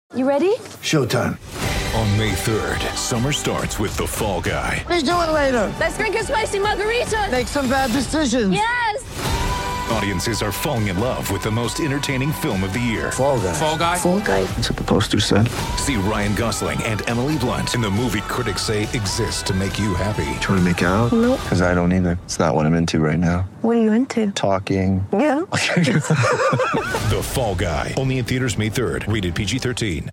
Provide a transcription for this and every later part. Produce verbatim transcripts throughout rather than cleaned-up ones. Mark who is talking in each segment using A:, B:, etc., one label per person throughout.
A: You ready?
B: Showtime.
C: On May third, summer starts with The Fall Guy.
B: Let's do it later.
A: Let's drink a spicy margarita.
B: Make some bad decisions.
A: Yes!
C: Audiences are falling in love with the most entertaining film of the year.
B: Fall Guy.
C: Fall Guy?
A: Fall Guy.
B: That's what the poster said.
C: See Ryan Gosling and Emily Blunt in the movie critics say exists to make you happy.
D: Trying to make it out?
A: Nope.
D: Because I don't either. It's not what I'm into right now.
A: What are you into?
D: Talking.
A: Yeah.
C: The Fall Guy. Only in theaters May third. Rated P G thirteen.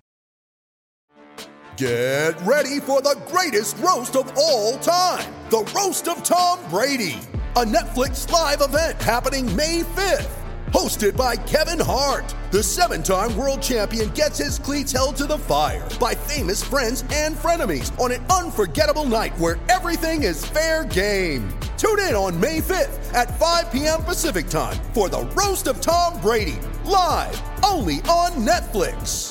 E: Get ready for the greatest roast of all time. The Roast of Tom Brady. A Netflix live event happening May fifth. Hosted by Kevin Hart. The seven-time world champion gets his cleats held to the fire by famous friends and frenemies on an unforgettable night where everything is fair game. Tune in on May fifth at five p.m. Pacific time for the Roast of Tom Brady. Live only on Netflix.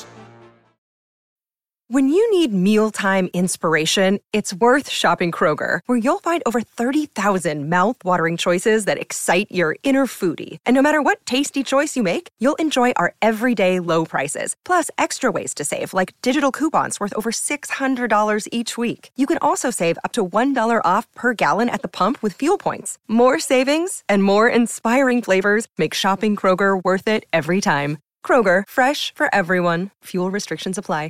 F: When you need mealtime inspiration, it's worth shopping Kroger, where you'll find over thirty thousand mouth-watering choices that excite your inner foodie. And no matter what tasty choice you make, you'll enjoy our everyday low prices, plus extra ways to save, like digital coupons worth over six hundred dollars each week. You can also save up to one dollar off per gallon at the pump with fuel points. More savings and more inspiring flavors make shopping Kroger worth it every time. Kroger, fresh for everyone. Fuel restrictions apply.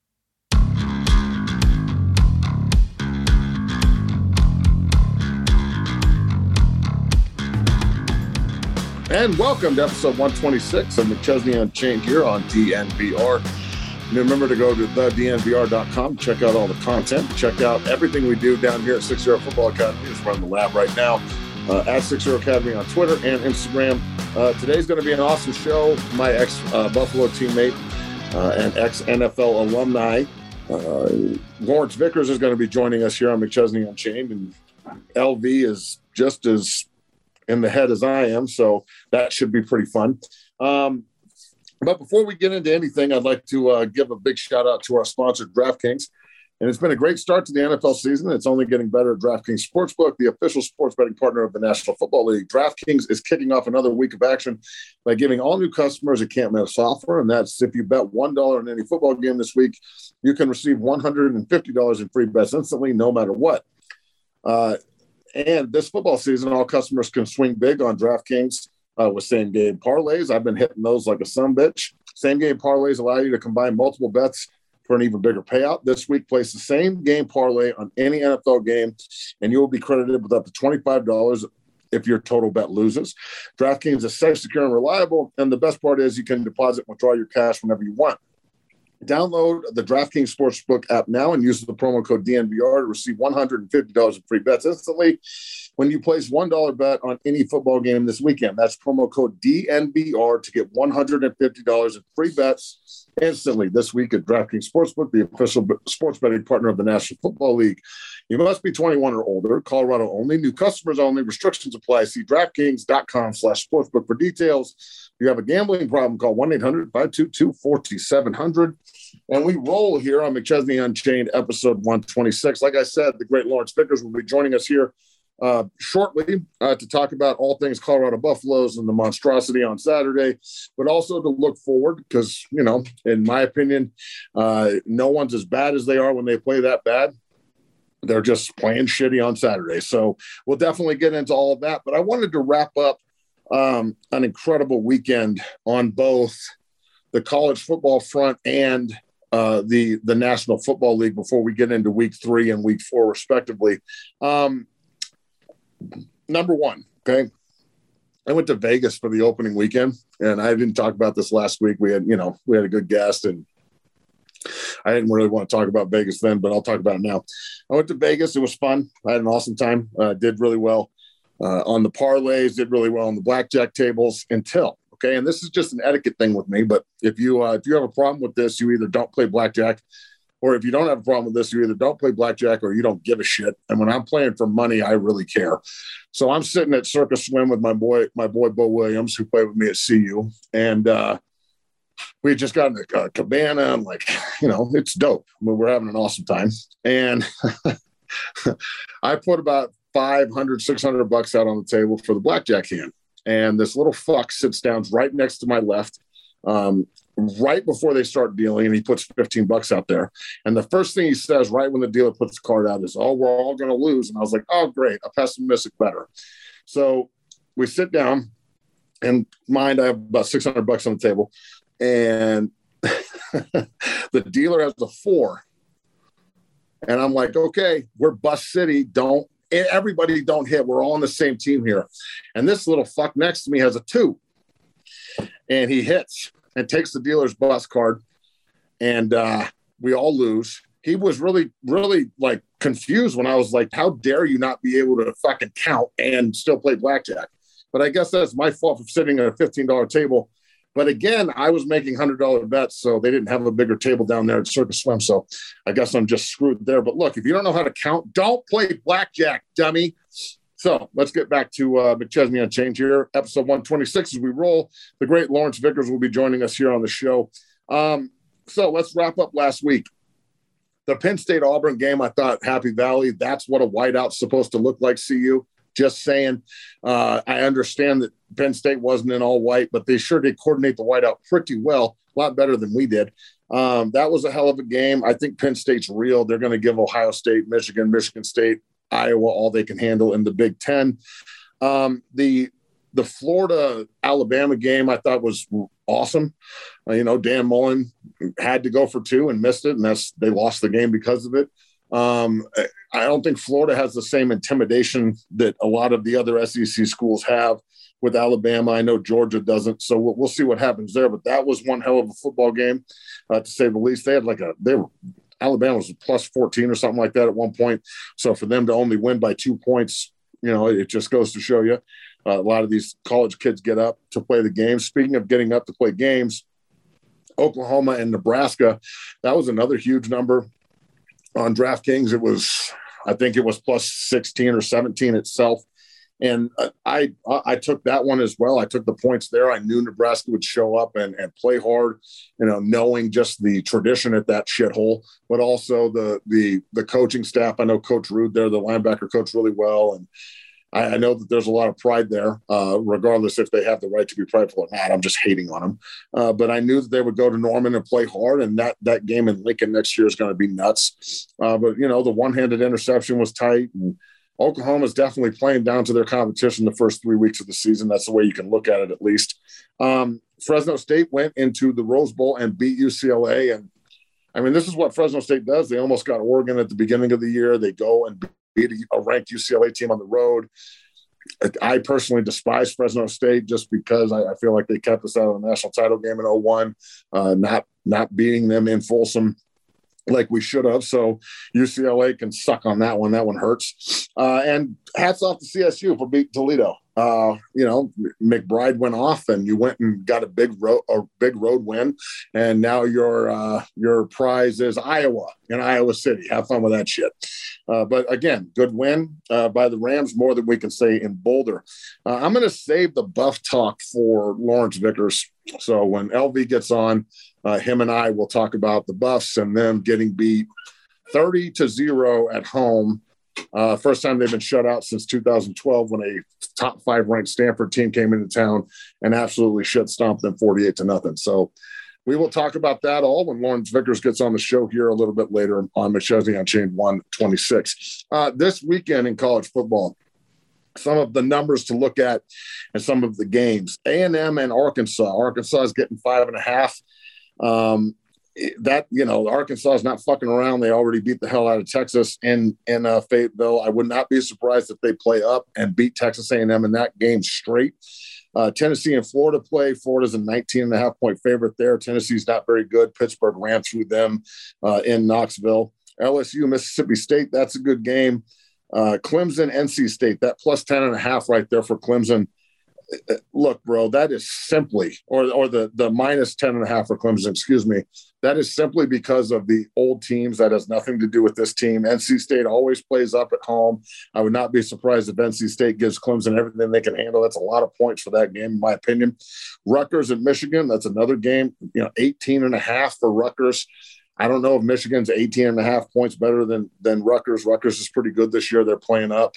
G: And welcome to episode one twenty-six of McChesney Unchained here on D N V R. And remember to go to the D N V R dot com, check out all the content, check out everything we do down here at Six Zero Football Academy. It's running the lab right now uh, at Six Zero Academy on Twitter and Instagram. Uh, today's going to be an awesome show. My ex-Buffalo uh, teammate uh, and ex-N F L alumni, uh, Lawrence Vickers, is going to be joining us here on McChesney Unchained. And L V is just as in the head as I am, so that should be pretty fun. Um, but before we get into anything, I'd like to uh, give a big shout out to our sponsor, DraftKings. And it's been a great start to the N F L season. It's only getting better at DraftKings Sportsbook, the official sports betting partner of the National Football League. DraftKings is kicking off another week of action by giving all new customers a can't-miss offer, and that's if you bet one dollar on any football game this week, you can receive one hundred fifty dollars in free bets instantly, no matter what. Uh, And this football season, all customers can swing big on DraftKings uh, with same-game parlays. I've been hitting those like a sumbitch. Same-game parlays allow you to combine multiple bets for an even bigger payout. This week, place the same-game parlay on any N F L game, and you will be credited with up to twenty-five dollars if your total bet loses. DraftKings is safe, secure, and reliable, and the best part is you can deposit and withdraw your cash whenever you want. Download the DraftKings Sportsbook app now and use the promo code D N V R to receive one hundred fifty dollars in free bets instantly when you place one dollar bet on any football game this weekend. That's promo code D N V R to get one hundred fifty dollars in free bets instantly this week at DraftKings Sportsbook, the official sports betting partner of the National Football League. You must be twenty-one or older. Colorado only. New customers only. Restrictions apply. See DraftKings.com slash sportsbook for details. If you have a gambling problem, call one eight hundred five two two four seven zero zero. And we roll here on McChesney Unchained, episode one twenty-six. Like I said, the great Lawrence Vickers will be joining us here uh, shortly uh, to talk about all things Colorado Buffaloes and the monstrosity on Saturday, but also to look forward because, you know, in my opinion, uh, no one's as bad as they are when they play that bad. They're just playing shitty on Saturday. So we'll definitely get into all of that. But I wanted to wrap up um, an incredible weekend on both the college football front and uh, the the National Football League before we get into week three and week four, respectively. Um, number one, okay, I went to Vegas for the opening weekend, and I didn't talk about this last week. We had, you know, we had a good guest, and I didn't really want to talk about Vegas then, but I'll talk about it now. I went to Vegas. It was fun. I had an awesome time. Uh, did really well uh, on the parlays, did really well on the blackjack tables until, okay, and this is just an etiquette thing with me, but if you uh, if you have a problem with this, you either don't play blackjack, or if you don't have a problem with this, you either don't play blackjack or you don't give a shit. And when I'm playing for money, I really care. So I'm sitting at Circus Swim with my boy, my boy Bo Williams, who played with me at C U, and uh, we had just gotten a, a cabana. I'm like, you know, it's dope. I mean, we're having an awesome time. And I put about five hundred, six hundred bucks out on the table for the blackjack hand. And this little fuck sits down right next to my left. Um, right before they start dealing, and he puts fifteen bucks out there. And the first thing he says right when the dealer puts the card out is, oh, we're all going to lose. And I was like, oh, great, a pessimistic bettor. So we sit down, and mind, I have about six hundred bucks on the table, and the dealer has a four. And I'm like, okay, we're Bust City. Don't everybody don't hit. We're all on the same team here. And this little fuck next to me has a two. And he hits and takes the dealer's bus card. And uh, we all lose. He was really, really like confused when I was like, how dare you not be able to fucking count and still play blackjack? But I guess that's my fault for sitting at a fifteen dollar table. But again, I was making one hundred dollar bets, so they didn't have a bigger table down there at Circus Swim. So I guess I'm just screwed there. But look, if you don't know how to count, don't play blackjack, dummy. So let's get back to uh, McChesney Unchained here, episode one twenty-six as we roll. The great Lawrence Vickers will be joining us here on the show. Um, so let's wrap up last week. The Penn State-Auburn game, I thought Happy Valley, that's what a whiteout's supposed to look like, C U. Just saying, uh, I understand that Penn State wasn't in all white, but they sure did coordinate the whiteout pretty well, a lot better than we did. Um, that was a hell of a game. I think Penn State's real. They're going to give Ohio State, Michigan, Michigan State, Iowa all they can handle in the Big Ten. Um, the the Florida-Alabama game I thought was awesome. Uh, you know, Dan Mullen had to go for two and missed it, and that's they lost the game because of it. Um, I don't think Florida has the same intimidation that a lot of the other S E C schools have with Alabama. I know Georgia doesn't, so we'll, we'll see what happens there. But that was one hell of a football game, uh, to say the least. They had like a they were Alabama was plus fourteen or something like that at one point. So for them to only win by two points, you know, it just goes to show you uh, a lot of these college kids get up to play the game. Speaking of getting up to play games, Oklahoma and Nebraska, that was another huge number. On DraftKings, it was, I think it was plus sixteen or seventeen itself. And I I took that one as well. I took the points there. I knew Nebraska would show up and, and play hard, you know, knowing just the tradition at that shithole, but also the the the coaching staff. I know Coach Rude there, the linebacker coach, really well. And I, I know that there's a lot of pride there, uh, regardless if they have the right to be prideful or not. I'm just hating on them. Uh, but I knew that they would go to Norman and play hard, and that that game in Lincoln next year is going to be nuts. Uh, but, you know, the one-handed interception was tight, and Oklahoma is definitely playing down to their competition the first three weeks of the season. That's the way you can look at it, at least. Um, Fresno State went into the Rose Bowl and beat U C L A. And, I mean, this is what Fresno State does. They almost got Oregon at the beginning of the year. They go and beat a ranked U C L A team on the road. I personally despise Fresno State just because I, I feel like they kept us out of the national title game in oh one, uh, not not beating them in Folsom like we should have. So U C L A can suck on that one. That one hurts. Uh, and hats off to C S U for beating Toledo. Uh, you know, McBride went off, and you went and got a big road, a big road win, and now your uh, your prize is Iowa in Iowa City. Have fun with that shit. Uh, but again, good win uh, by the Rams, more than we can say in Boulder. Uh, I'm going to save the buff talk for Lawrence Vickers. So when L V gets on, uh, him and I will talk about the Buffs and them getting beat thirty to zero at home. Uh, first time they've been shut out since two thousand twelve when a top five ranked Stanford team came into town and absolutely shit stomped them forty-eight to nothing. So we will talk about that all when Lawrence Vickers gets on the show here a little bit later on McChesney Unchained one twenty-six. Uh, this weekend in college football, some of the numbers to look at and some of the games. A and M and Arkansas. Arkansas is getting five and a half. Um, that, you know, Arkansas is not fucking around. They already beat the hell out of Texas in, in uh, Fayetteville. I would not be surprised if they play up and beat Texas A and M in that game straight. Uh, Tennessee and Florida play. Florida's a nineteen and a half point favorite there. Tennessee's not very good. Pittsburgh ran through them uh, in Knoxville. L S U, Mississippi State, that's a good game. Uh, Clemson, N C State, that plus ten and a half right there for Clemson. Look, bro, that is simply, or or the, the minus ten and a half for Clemson, excuse me. That is simply because of the old teams. That has nothing to do with this team. N C State always plays up at home. I would not be surprised if N C State gives Clemson everything they can handle. That's a lot of points for that game, in my opinion. Rutgers and Michigan, that's another game, you know, eighteen and a half for Rutgers. I don't know if Michigan's eighteen and a half points better than, than Rutgers. Rutgers is pretty good this year. They're playing up.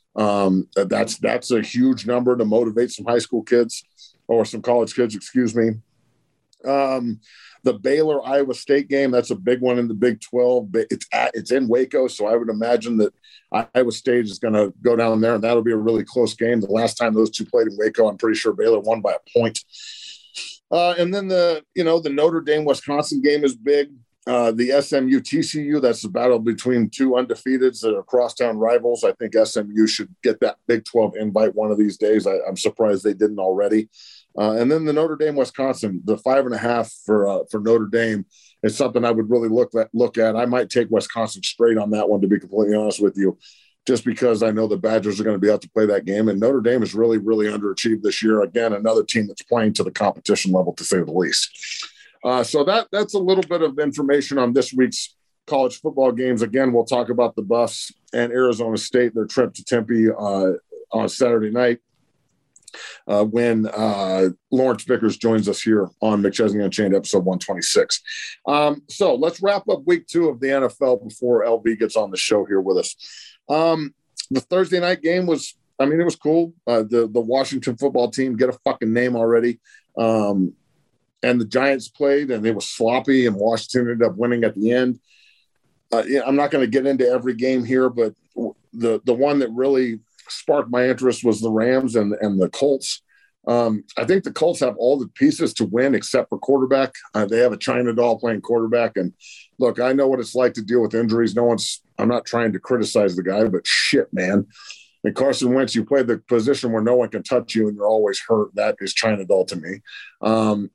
G: Um, that's, that's a huge number to motivate some high school kids or some college kids, excuse me. Um, the Baylor Iowa State game, that's a big one in the Big twelve. It's at, it's in Waco, so I would imagine that Iowa State is going to go down there, and that'll be a really close game. The last time those two played in Waco, I'm pretty sure Baylor won by a point. Uh, and then the you know the Notre Dame Wisconsin game is big. Uh, the S M U T C U, that's the battle between two undefeateds that are crosstown rivals. I think S M U should get that Big twelve invite one of these days. I, I'm surprised they didn't already. Uh, and then the Notre Dame Wisconsin, the five and a half for uh, for Notre Dame is something I would really look at. Look at. I might take Wisconsin straight on that one, to be completely honest with you, just because I know the Badgers are going to be out to play that game. And Notre Dame is really, really underachieved this year. Again, another team that's playing to the competition level, to say the least. Uh, so that that's a little bit of information on this week's college football games. Again, we'll talk about the Buffs and Arizona State, their trip to Tempe uh, on Saturday night uh, when uh, Lawrence Vickers joins us here on McChesney Unchained, episode one twenty-six. Um, so let's wrap up week two of the N F L before L V gets on the show here with us. Um, the Thursday night game was, I mean, it was cool. Uh, the, the Washington football team, get a fucking name already. Um, and the Giants played, and they were sloppy, and Washington ended up winning at the end. Uh, yeah, I'm not going to get into every game here, but the the one that really sparked my interest was the Rams and, and the Colts. Um, I think the Colts have all the pieces to win except for quarterback. Uh, they have a China doll playing quarterback. And look, I know what it's like to deal with injuries. No one's – I'm not trying to criticize the guy, but shit, man. And Carson Wentz, you play the position where no one can touch you and you're always hurt. That is China doll to me. Um,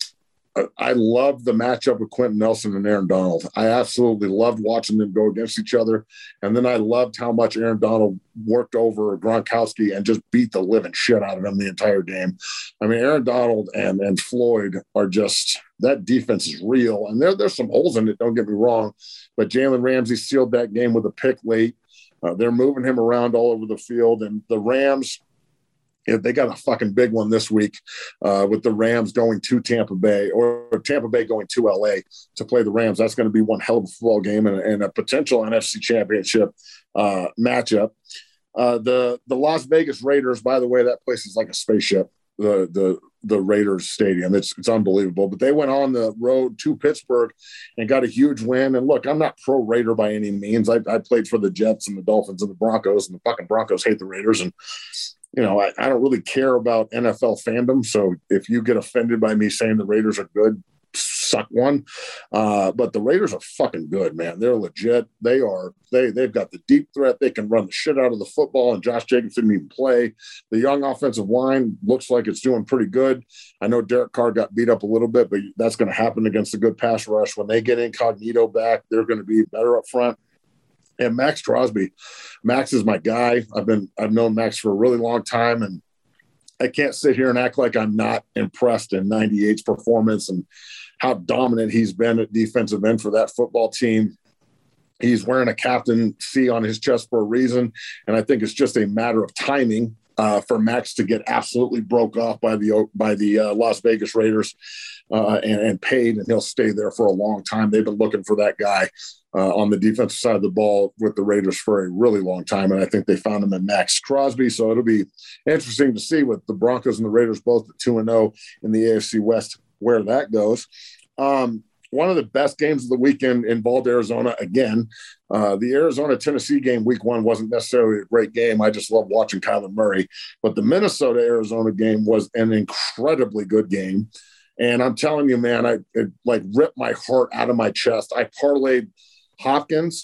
G: I love the matchup with Quentin Nelson and Aaron Donald. I absolutely loved watching them go against each other. And then I loved how much Aaron Donald worked over Gronkowski and just beat the living shit out of him the entire game. I mean, Aaron Donald and, and Floyd are just – that defense is real. And there, there's some holes in it, don't get me wrong. But Jalen Ramsey sealed that game with a pick late. Uh, they're moving him around all over the field. And the Rams – they got a fucking big one this week uh, with the Rams going to Tampa Bay, or Tampa Bay going to L A to play the Rams. That's going to be one hell of a football game and, and a potential N F C championship uh, matchup. Uh, the the Las Vegas Raiders, by the way, that place is like a spaceship. The the the Raiders stadium, it's it's unbelievable. But they went on the road to Pittsburgh and got a huge win. And look, I'm not pro Raider by any means. I, I played for the Jets and the Dolphins and the Broncos, and the fucking Broncos hate the Raiders. And you know, I, I don't really care about N F L fandom. So if you get offended by me saying the Raiders are good, suck one. Uh, but the Raiders are fucking good, man. They're legit. They are. They they've got the deep threat. They can run the shit out of the football. And Josh Jacobs didn't even play. The young offensive line looks like it's doing pretty good. I know Derek Carr got beat up a little bit, but that's going to happen against a good pass rush. When they get Incognito back, they're going to be better up front. And Max Crosby, Max is my guy. I've been I've known Max for a really long time, and I can't sit here and act like I'm not impressed in ninety-eight's performance and how dominant he's been at defensive end for that football team. He's wearing a captain C on his chest for a reason, and I think it's just a matter of timing uh, for Max to get absolutely broke off by the by the uh, Las Vegas Raiders uh, and, and paid, and he'll stay there for a long time. They've been looking for that guy Uh, on the defensive side of the ball with the Raiders for a really long time, and I think they found him in Max Crosby. So it'll be interesting to see with the Broncos and the Raiders both at two and oh in the A F C West where that goes. Um, one of the best games of the weekend involved Arizona again. Uh, the Arizona-Tennessee game week one wasn't necessarily a great game. I just love watching Kyler Murray. But the Minnesota-Arizona game was an incredibly good game. And I'm telling you, man, I it, like ripped my heart out of my chest. I parlayed Hopkins,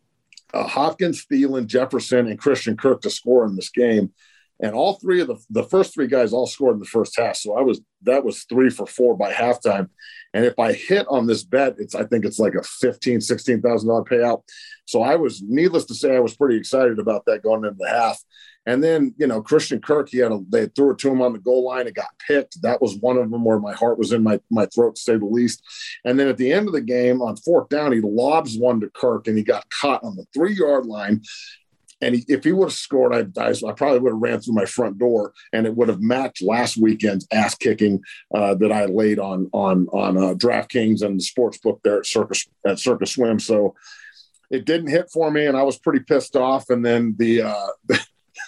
G: uh, Hopkins, Thielen, Jefferson, and Christian Kirk to score in this game. And all three of the, the first three guys all scored in the first half. So I was, that was three for four by halftime. And if I hit on this bet, it's, I think it's like a fifteen thousand dollars, sixteen thousand dollars payout. So I was, needless to say, I was pretty excited about that going into the half. And then, you know, Christian Kirk, he had a, they threw it to him on the goal line. It got picked. That was one of them where my heart was in my, my throat, to say the least. And then at the end of the game on fourth down, he lobs one to Kirk, and he got caught on the three-yard line. And he, if he would have scored, I, I, I probably would have ran through my front door, and it would have matched last weekend's ass kicking uh, that I laid on on on uh, DraftKings and the sports book there at Circus at Circus Swim. So it didn't hit for me, and I was pretty pissed off. And then the uh,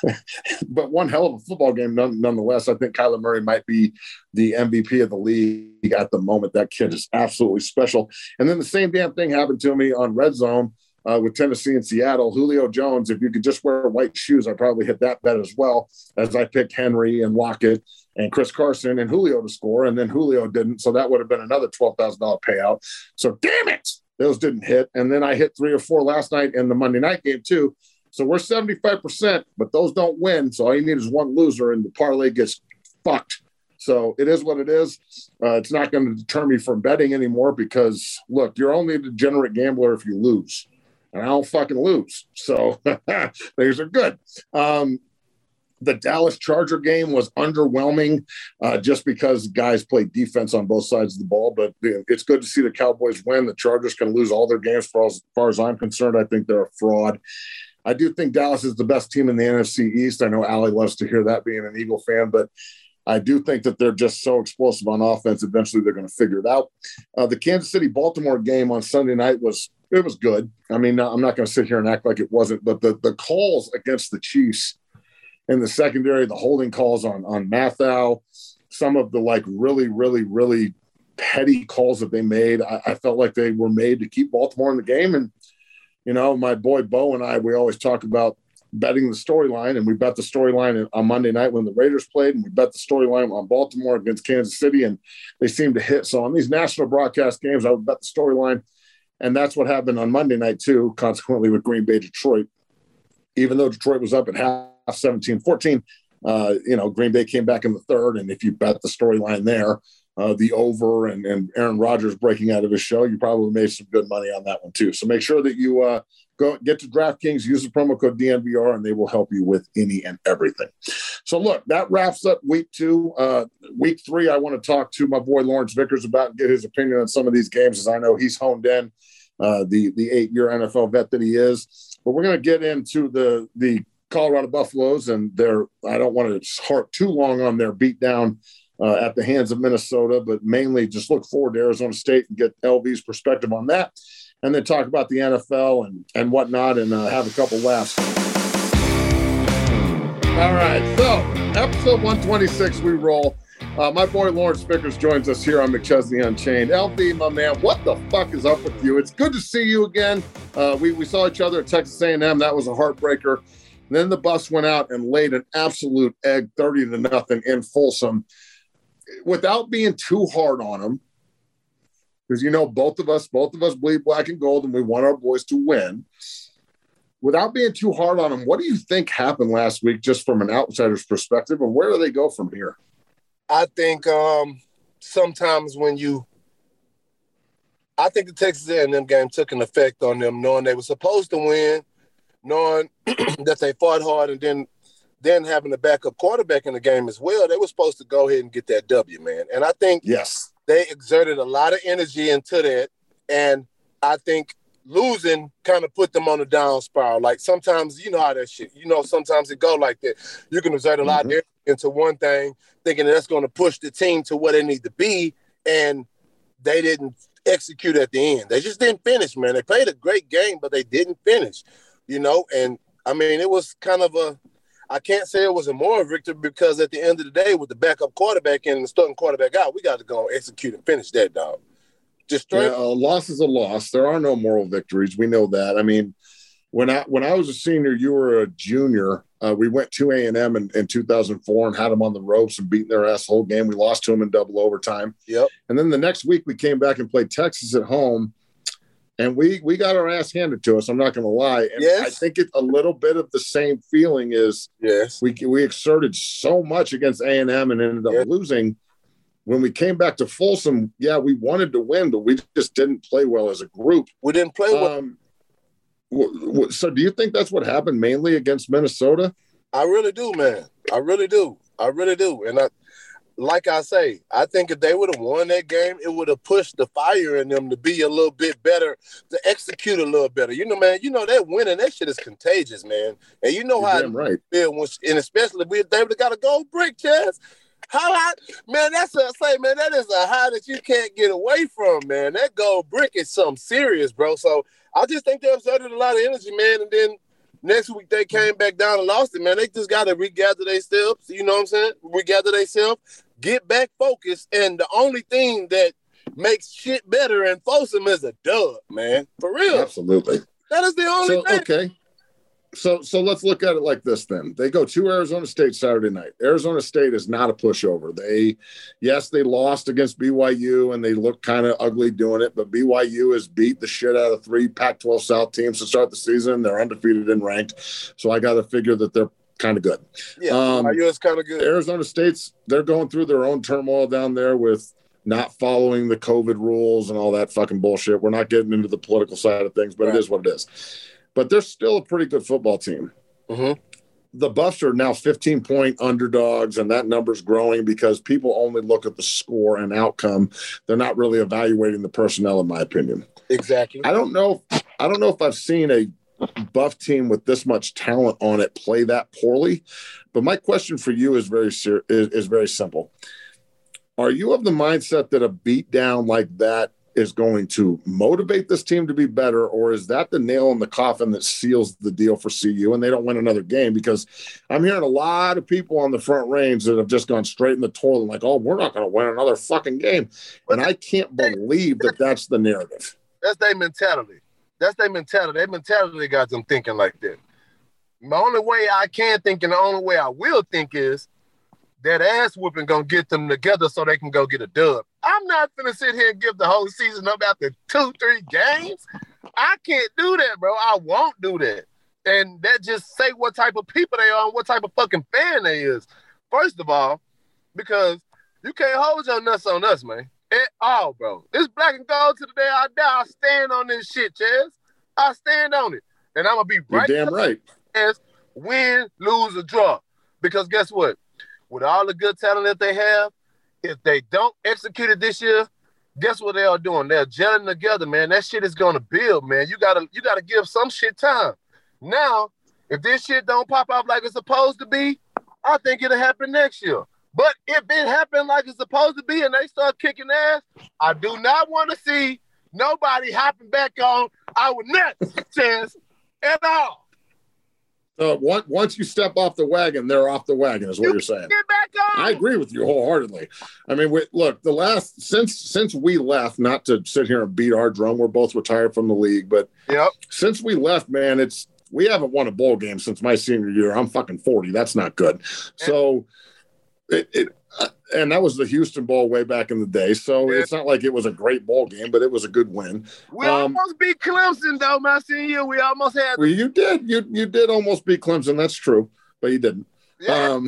G: but one hell of a football game none, nonetheless. I think Kyler Murray might be the M V P of the league at the moment. That kid is absolutely special. And then the same damn thing happened to me on Red Zone uh, with Tennessee and Seattle. Julio Jones, if you could just wear white shoes, I probably hit that bet as well, as I picked Henry and Lockett and Chris Carson and Julio to score, and then Julio didn't, so that would have been another twelve thousand dollars payout. So damn it, those didn't hit. And then I hit three or four last night in the Monday night game too. So we're seventy-five percent, but those don't win. So all you need is one loser, and the parlay gets fucked. So it is what it is. Uh, it's not going to deter me from betting anymore because, look, you're only a degenerate gambler if you lose. And I don't fucking lose. So these are good. Um, the Dallas Charger game was underwhelming uh, just because guys played defense on both sides of the ball. But it's good to see the Cowboys win. The Chargers can lose all their games for as far as I'm concerned. I think they're a fraud. I do think Dallas is the best team in the N F C East. I know Allie loves to hear that being an Eagle fan, but I do think that they're just so explosive on offense. Eventually, they're going to figure it out. Uh, the Kansas City-Baltimore game on Sunday night was it was good. I mean, I'm not going to sit here and act like it wasn't, but the the calls against the Chiefs in the secondary, the holding calls on on Mathau, some of the like really, really, really petty calls that they made, I, I felt like they were made to keep Baltimore in the game. And you know, my boy Bo and I, we always talk about betting the storyline, and we bet the storyline on Monday night when the Raiders played, and we bet the storyline on Baltimore against Kansas City, and they seemed to hit. So on these national broadcast games, I would bet the storyline, and that's what happened on Monday night too, consequently with Green Bay Detroit. Even though Detroit was up at half seventeen fourteen, uh, you know, Green Bay came back in the third, and if you bet the storyline there, Uh, the over and, and Aaron Rodgers breaking out of his show, you probably made some good money on that one too. So make sure that you uh, go get to DraftKings, use the promo code D N V R, and they will help you with any and everything. So look, that wraps up week two. Uh, week three, I want to talk to my boy Lawrence Vickers about and get his opinion on some of these games, as I know he's honed in, uh, the the eight-year N F L vet that he is. But we're going to get into the the Colorado Buffaloes and their. I don't want to harp too long on their beatdown Uh, at the hands of Minnesota, but mainly just look forward to Arizona State and get L V's perspective on that, and then talk about the N F L and, and whatnot, and uh, have a couple laughs. All right, so episode one twenty-six, we roll. Uh, my boy Lawrence Vickers joins us here on McChesney Unchained. L V, my man, what the fuck is up with you? It's good to see you again. Uh, we, we saw each other at Texas A and M. That was a heartbreaker. And then the bus went out and laid an absolute egg, thirty to nothing in Folsom. Without being too hard on them, because, you know, both of us, both of us bleed black and gold, and we want our boys to win. Without being too hard on them, what do you think happened last week, just from an outsider's perspective, and where do they go from here?
H: I think um, sometimes when you, I think the Texas A and M game took an effect on them, knowing they were supposed to win, knowing that they fought hard, and then then having a backup quarterback in the game as well. They were supposed to go ahead and get that W, man. And I think
G: yes,
H: they exerted a lot of energy into that. And I think losing kind of put them on a down spiral. Like sometimes, you know how that shit, you know, sometimes it go like that. You can exert a lot mm-hmm. of energy into one thing, thinking that's going to push the team to where they need to be. And they didn't execute at the end. They just didn't finish, man. They played a great game, but they didn't finish, you know? And I mean, it was kind of a, I can't say it was a moral victory, because at the end of the day, with the backup quarterback in and the starting quarterback out, we got to go and execute and finish that, dog. Just straight.
G: Yeah, a loss is a loss. There are no moral victories. We know that. I mean, when I when I was a senior, you were a junior. Uh, we went to A and M in, in two thousand four and had them on the ropes and beating their ass the whole game. We lost to them in double overtime.
H: Yep.
G: And then the next week we came back and played Texas at home. And we we got our ass handed to us. I'm not going to lie. And
H: yes.
G: I think it a little bit of the same feeling is
H: yes.
G: we we exerted so much against A and M and ended up yes. losing. When we came back to Folsom, yeah, we wanted to win, but we just didn't play well as a group.
H: We didn't play well.
G: Um, w- w- so do you think that's what happened mainly against Minnesota?
H: I really do, man. I really do. I really do. And I, like I say, I think if they would have won that game, it would have pushed the fire in them to be a little bit better, to execute a little better. You know, man, you know that winning, that shit is contagious, man. And you know
G: You're
H: how
G: damn right.
H: Feel when, and especially if they would have got a gold brick, Chaz. How high, man, that's a say, man, that is a high that you can't get away from, man. That gold brick is something serious, bro. So I just think they exerted a lot of energy, man. And then Next week they came back down and lost it, man. They just got to regather themselves. You know what I'm saying? Regather themselves, get back focused, and the only thing that makes shit better in Folsom is a dub, man. For real.
G: Absolutely.
H: That is the only
G: so,
H: thing.
G: Okay. So so let's look at it like this then. They go to Arizona State Saturday night. Arizona State is not a pushover. They, yes, they lost against B Y U and they look kind of ugly doing it, but B Y U has beat the shit out of three Pac twelve South teams to start the season. They're undefeated and ranked. So I got to figure that they're kind of good.
H: Yeah,
G: um,
H: B Y U is kind of good.
G: Arizona State's, they're going through their own turmoil down there with not following the COVID rules and all that fucking bullshit. We're not getting into the political side of things, but right. It is what it is. But they're still a pretty good football team.
H: Mm-hmm.
G: The Buffs are now fifteen-point underdogs, and that number's growing because people only look at the score and outcome. They're not really evaluating the personnel, in my opinion.
H: Exactly.
G: I don't know. I don't know if I've seen a Buff team with this much talent on it play that poorly. But my question for you is very ser- is, is very simple. Are you of the mindset that a beatdown like that is going to motivate this team to be better, or is that the nail in the coffin that seals the deal for C U and they don't win another game? Because I'm hearing a lot of people on the Front Range that have just gone straight in the toilet like, oh, we're not going to win another fucking game. And I can't believe that that's the narrative.
H: That's their mentality. That's their mentality. Their mentality got them thinking like that. The only way I can think and the only way I will think is that ass whooping gonna get them together so they can go get a dub. I'm not gonna sit here and give the whole season up after two, three games. I can't do that, bro. I won't do that. And that just say what type of people they are and what type of fucking fan they is. First of all, because you can't hold your nuts on us, man. At all, bro. It's black and gold to the day I die. I stand on this shit, Chaz. I stand on it. And I'm gonna be right.
G: You're damn right.
H: As win, lose, or draw. Because guess what? With all the good talent that they have, if they don't execute it this year, guess what they are doing? They're gelling together, man. That shit is gonna build, man. You gotta, you gotta give some shit time. Now, if this shit don't pop up like it's supposed to be, I think it'll happen next year. But if it happened like it's supposed to be and they start kicking ass, I do not want to see nobody hopping back on our nuts, Chance, at all.
G: So once once you step off the wagon, they're off the wagon, is what
H: you
G: you're saying.
H: Get back on.
G: I agree with you wholeheartedly. I mean, we, look, the last since since we left, not to sit here and beat our drum, we're both retired from the league, but
H: yep.
G: Since we left, man, it's we haven't won a bowl game since my senior year. I'm fucking forty. That's not good. So it, it uh, and that was the Houston Bowl way back in the day. So yeah. It's not like it was a great bowl game, but it was a good win.
H: We
G: um,
H: almost beat Clemson, though, my senior year. We almost had.
G: Well, you did. You you did almost beat Clemson. That's true, but you didn't.
H: Yeah.
G: Um,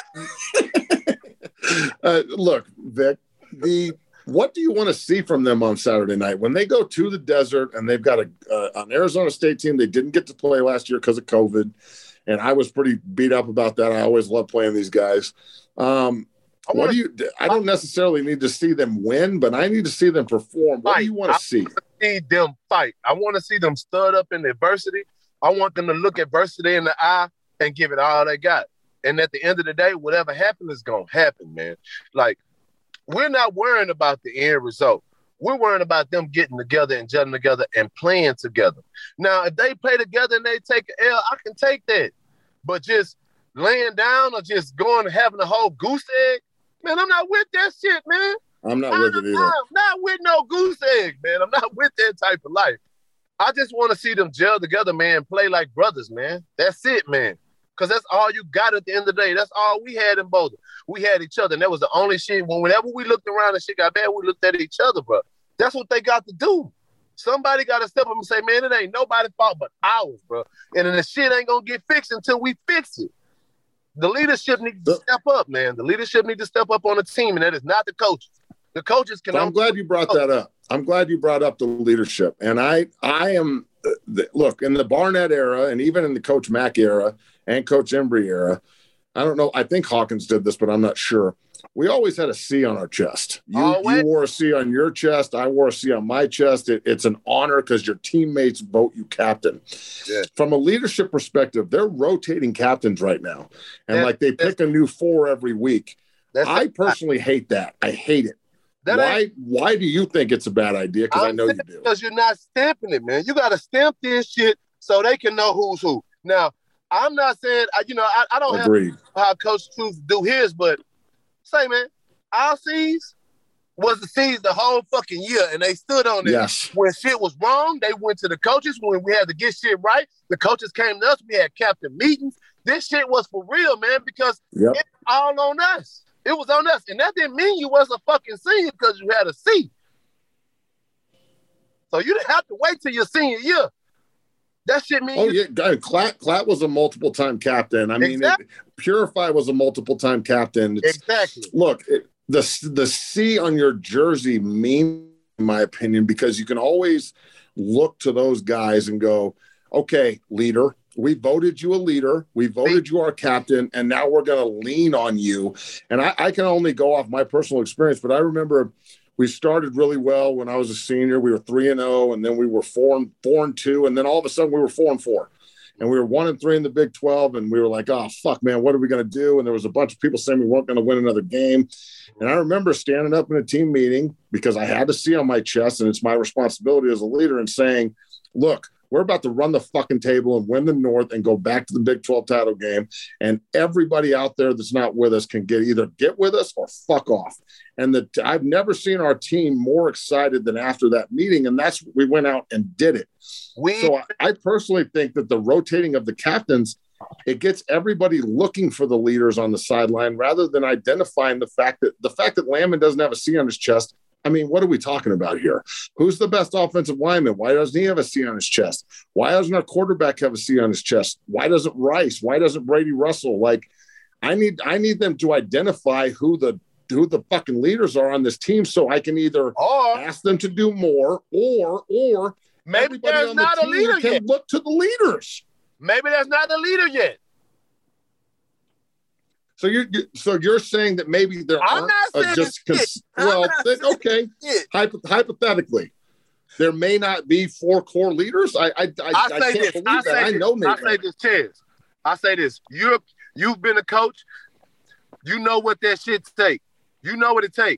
G: uh, look, Vic, the what do you want to see from them on Saturday night when they go to the desert and they've got a uh, an Arizona State team they didn't get to play last year because of COVID, and I was pretty beat up about that. I always love playing these guys. Um,
H: I
G: what do you? I don't necessarily need to see them win, but I need to see them perform. What
H: fight.
G: do you want to see?
H: I see them fight. I want to see them stud up in adversity. I want them to look adversity in the eye and give it all they got. And at the end of the day, whatever happens is gonna happen, man. Like, we're not worrying about the end result. We're worrying about them getting together and gelling together and playing together. Now, if they play together and they take an L, I can take that. But just laying down or just going and having a whole goose egg, man, I'm not with that shit, man.
G: I'm not
H: I'm,
G: with it either.
H: I'm not with no goose egg, man. I'm not with that type of life. I just want to see them gel together, man, play like brothers, man. That's it, man. Because that's all you got at the end of the day. That's all we had in Boulder. We had each other, and that was the only shit. When whenever we looked around and shit got bad, we looked at each other, bro. That's what they got to do. Somebody got to step up and say, man, it ain't nobody's fault but ours, bro. And then the shit ain't going to get fixed until we fix it. The leadership needs to step up, man. The leadership needs to step up on the team, and that is not the coaches. The coaches can.
G: So I'm glad you brought that up. I'm glad you brought up the leadership. And I, I am, uh, the, look, in the Barnett era and even in the Coach Mack era and Coach Embry era, I don't know, I think Hawkins did this, but I'm not sure. We always had a C on our chest. You, you wore a C on your chest. I wore a C on my chest. It, it's an honor because your teammates vote you captain. Yeah. From a leadership perspective, they're rotating captains right now. And
H: that,
G: like they pick a new four every week. I
H: the,
G: personally hate that. I hate it. Why Why do you think it's a bad idea? Because I know you do.
H: Because you're not stamping it, man. You got to stamp this shit so they can know who's who. Now, I'm not saying, you know, I, I don't
G: Agreed.
H: have how Coach Truth do his, but say, man, our C's was the C's the whole fucking year, and they stood on it.
G: Yes.
H: When shit was wrong, they went to the coaches. When we had to get shit right, the coaches came to us. We had captain meetings. This shit was for real, man, because
G: Yep.
H: it's all on us. It was on us. And that didn't mean you was a fucking senior because you had a C. So you didn't have to wait till your senior year. That shit mean
G: Oh,
H: you-
G: yeah. God, Klatt, Klatt was a multiple-time captain. I mean,
H: Exactly.
G: it, Purify was a multiple-time captain. It's,
H: Exactly.
G: Look, it, the, the C on your jersey means, in my opinion, because you can always look to those guys and go, okay, leader, we voted you a leader. We voted you our captain, and now we're going to lean on you. And I, I can only go off my personal experience, but I remember we started really well when I was a senior. We were three and zero, and then we were four and four and two, and then all of a sudden we were four and four, and we were one and three in the Big twelve, and we were like, "Oh fuck, man, what are we going to do?" And there was a bunch of people saying we weren't going to win another game, and I remember standing up in a team meeting because I had to see on my chest, and it's my responsibility as a leader, and saying, "Look, we're about to run the fucking table and win the North and go back to the Big twelve title game. And everybody out there that's not with us can get either get with us or fuck off." And the, I've never seen our team more excited than after that meeting. And that's we went out and did it.
H: We,
G: so I, I personally think that the rotating of the captains, it gets everybody looking for the leaders on the sideline rather than identifying the fact that the fact that Landman doesn't have a C on his chest. I mean, what are we talking about here? Who's the best offensive lineman? Why doesn't he have a C on his chest? Why doesn't our quarterback have a C on his chest? Why doesn't Rice? Why doesn't Brady Russell? Like, I need I need them to identify who the who the fucking leaders are on this team, so I can either
H: or
G: ask them to do more, or or
H: maybe
G: everybody
H: there's
G: on the
H: not a
G: team
H: leader
G: can
H: yet.
G: look to the leaders.
H: Maybe there's not a leader yet.
G: So you're, you so you're saying that maybe there
H: I'm
G: aren't
H: not
G: uh,
H: saying
G: just
H: it's
G: cons-
H: it. I'm
G: well,
H: not
G: then,
H: saying
G: okay.
H: it's it.
G: Hypo- hypothetically, there may not be four core leaders. I I, I,
H: I
G: I
H: say
G: can't
H: this.
G: believe
H: I
G: that.
H: say
G: I
H: this.
G: know
H: I
G: Nate.
H: say this, Chaz. I say this. You're you've been a coach. You know what that shit take. You know what it take.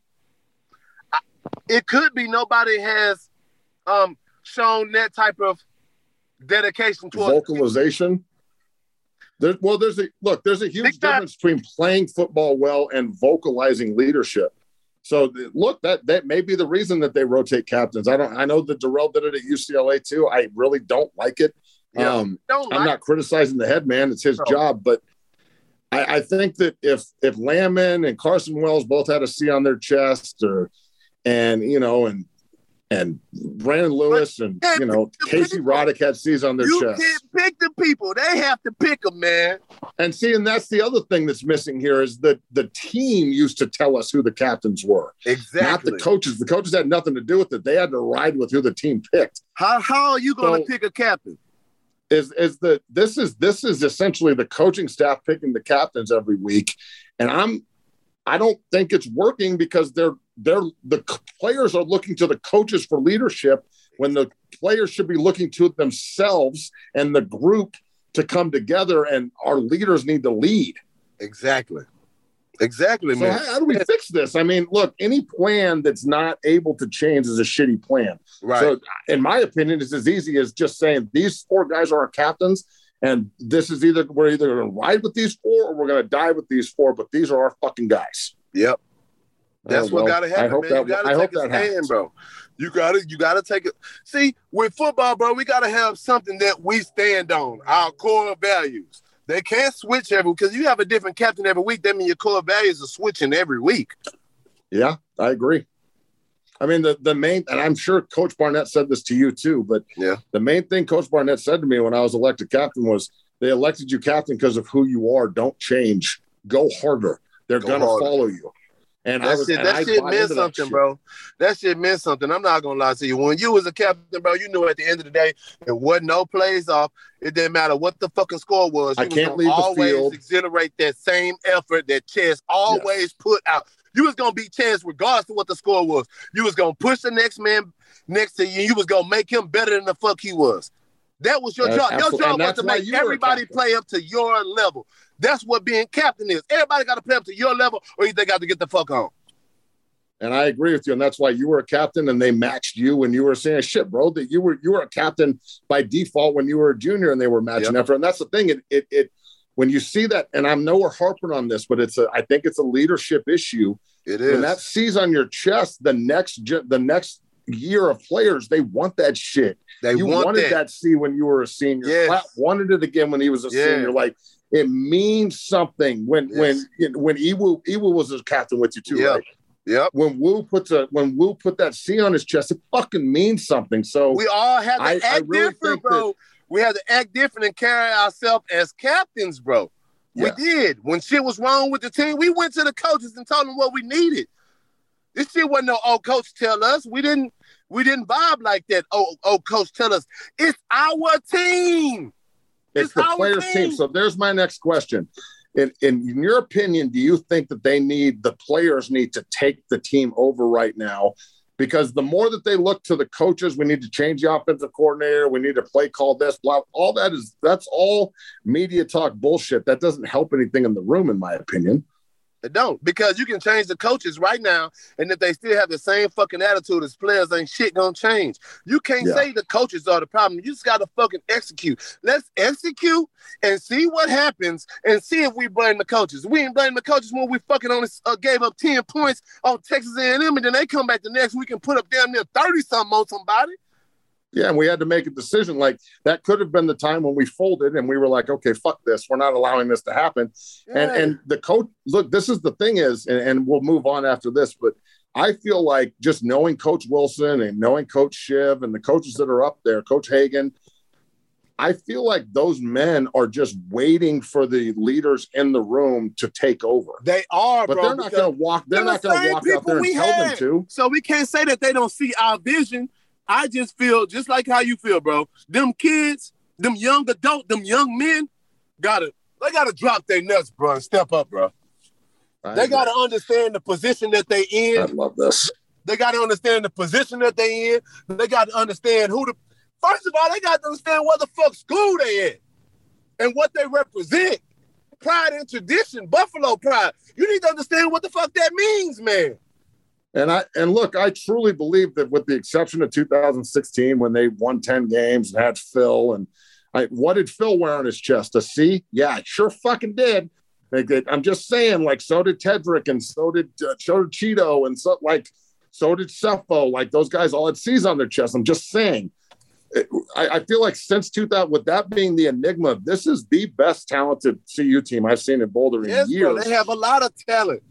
H: I, it could be nobody has um shown that type of dedication towards
G: vocalization. There's well, there's a look. There's a huge
H: Big time.
G: difference between playing football well and vocalizing leadership. So th- look, that that may be the reason that they rotate captains. I don't. I know that Darrell did it at U C L A too. I really don't like it.
H: Yeah,
G: um,
H: don't
G: I'm
H: like
G: not criticizing the head man. It's his
H: No.
G: job, but I, I think that if if Landman and Carson Wells both had a C on their chest, or and you know, and and Brandon Lewis and
H: But,
G: you know
H: the
G: Casey
H: people-
G: Roddick had C's on their
H: you
G: chest.
H: can't pick the people. They have to pick them, man.
G: And see, and that's the other thing that's missing here is that the team used to tell us who the captains were,
H: Exactly.
G: not the coaches. The coaches had nothing to do with it. They had to ride with who the team picked.
H: How how are you going to
G: So-
H: pick a captain?
G: Is is the this is this is essentially the coaching staff picking the captains every week, and I'm I don't think it's working because they're they're the c- players are looking to the coaches for leadership when the players should be looking to themselves and the group to come together, and our leaders need to lead.
H: Exactly. Exactly,
G: So
H: man.
G: how, how do we fix this? I mean, look, any plan that's not able to change is a shitty plan.
H: Right.
G: So in my opinion, it's as easy as just saying these four guys are our captains, and this is either we're either going to ride with these four or we're going to die with these four, but these are our fucking guys.
H: Yep. That's
G: Oh,
H: what
G: well,
H: gotta happen,
G: I hope
H: man.
G: that-
H: you gotta
G: I
H: take
G: hope
H: a
G: that
H: stand,
G: happens.
H: bro. You gotta, you gotta take it. See, with football, bro, we gotta have something that we stand on, our core values. They can't switch every because you have a different captain every week. That means your core values are switching every week.
G: Yeah, I agree. I mean, the, the main, and I'm sure Coach Barnett said this to you too, but
H: Yeah.
G: the main thing Coach Barnett said to me when I was elected captain was they elected you captain because of who you are. Don't change. Go harder. They're
H: Go
G: going to
H: harder.
G: follow you. And I
H: That
G: was,
H: shit,
G: and
H: that
G: I
H: shit
G: bought
H: meant
G: into that
H: something,
G: shit.
H: bro. That shit meant something. I'm not gonna lie to you. When you was a captain, bro, you knew at the end of the day, it wasn't no plays off. It didn't matter what the fucking score was. You
G: I
H: was
G: can't
H: gonna
G: leave the
H: always
G: field.
H: exhilarate that same effort that Chess always put out. You was gonna beat Chess regardless of what the score was. You was gonna push the next man next to you. And you was gonna make him better than the fuck he was. That was your
G: Uh,
H: job. Your
G: absolutely.
H: job
G: And
H: was
G: that's
H: to
G: why
H: make
G: you were a
H: everybody
G: captain.
H: play up to your level. That's what being captain is. Everybody got to play up to your level, or you they got to get the fuck on.
G: And I agree with you. And that's why you were a captain and they matched you when you were saying, shit, bro, that you were, you were a captain by default when you were a junior and they were matching yep. effort. And that's the thing. It, it, it, when you see that, and I know we're harping on this, but it's a, I think it's a leadership issue.
H: It is.
G: When that C's on your chest, the next, the next year of players, they want that shit.
H: They
G: you
H: want
G: wanted
H: that.
G: that C when you were a senior.
H: Yes.
G: Clapp wanted it again when he was a
H: yeah.
G: senior. Like, it means something when, yes. when, when Iwu, Iwu was a captain with you too,
H: yep.
G: right?
H: Yep.
G: When Wu puts a when Wu put that C on his chest, it fucking means something. So
H: we all have to
G: I,
H: act
G: I really
H: different, bro.
G: that,
H: we have to act different and carry ourselves as captains, bro. Yeah. We did. When shit was wrong with the team, we went to the coaches and told them what we needed. This shit wasn't no old coach tell us. We didn't we didn't vibe like that. Oh, old coach tell us. It's our team.
G: It's, it's the players' team. team. So there's my next question. In, in, in your opinion, do you think that they need, the players need to take the team over right now? Because the more that they look to the coaches, we need to change the offensive coordinator. We need to play call this, blah, all that is, that's all media talk bullshit. That doesn't help anything in the room, in my opinion.
H: It don't, because you can change the coaches right now, and if they still have the same fucking attitude as players, ain't shit gonna change. You can't yeah. say the coaches are the problem. You just gotta fucking execute. Let's execute and see what happens, and see if we blame the coaches. We ain't blame the coaches when we fucking only uh, gave up ten points on Texas A and M, and then they come back the next week and put up damn near thirty something on somebody.
G: Yeah, and we had to make a decision. Like, that could have been the time when we folded and we were like, okay, fuck this. We're not allowing this to happen. Yeah. And and the coach, look, this is the thing is, and, and we'll move on after this, but I feel like just knowing Coach Wilson and knowing Coach Shiv and the coaches that are up there, Coach Hagan, I feel like those men are just waiting for the leaders in the room to take over.
H: They are,
G: but
H: bro,
G: they're not going to walk. They're, they're not going to walk out there and tell had. them to.
H: So we can't say that they don't see our vision. I just feel just like how you feel, bro. Them kids, them young adult, them young men, gotta they gotta drop their nuts, bro, and step up, bro. I they agree. Gotta understand the position that they in.
G: I love this.
H: They gotta understand the position that they in. They gotta understand who the. First of all, they gotta understand what the fuck school they in, and what they represent. Pride and tradition, Buffalo pride. You need to understand what the fuck that means, man.
G: And I and look, I truly believe that with the exception of two thousand sixteen, when they won ten games and had Phil, and I, what did Phil wear on his chest? A C? Yeah, I sure fucking did. Like, I'm just saying, like, so did Tedrick, and so did uh, so did Cheeto, and so like so did Cepho. Like, those guys all had C's on their chest. I'm just saying. It, I, I feel like since two thousand, with that being the enigma, this is the best talented C U team I've seen in Boulder in
H: yes,
G: years.
H: Bro, they have a lot of talent.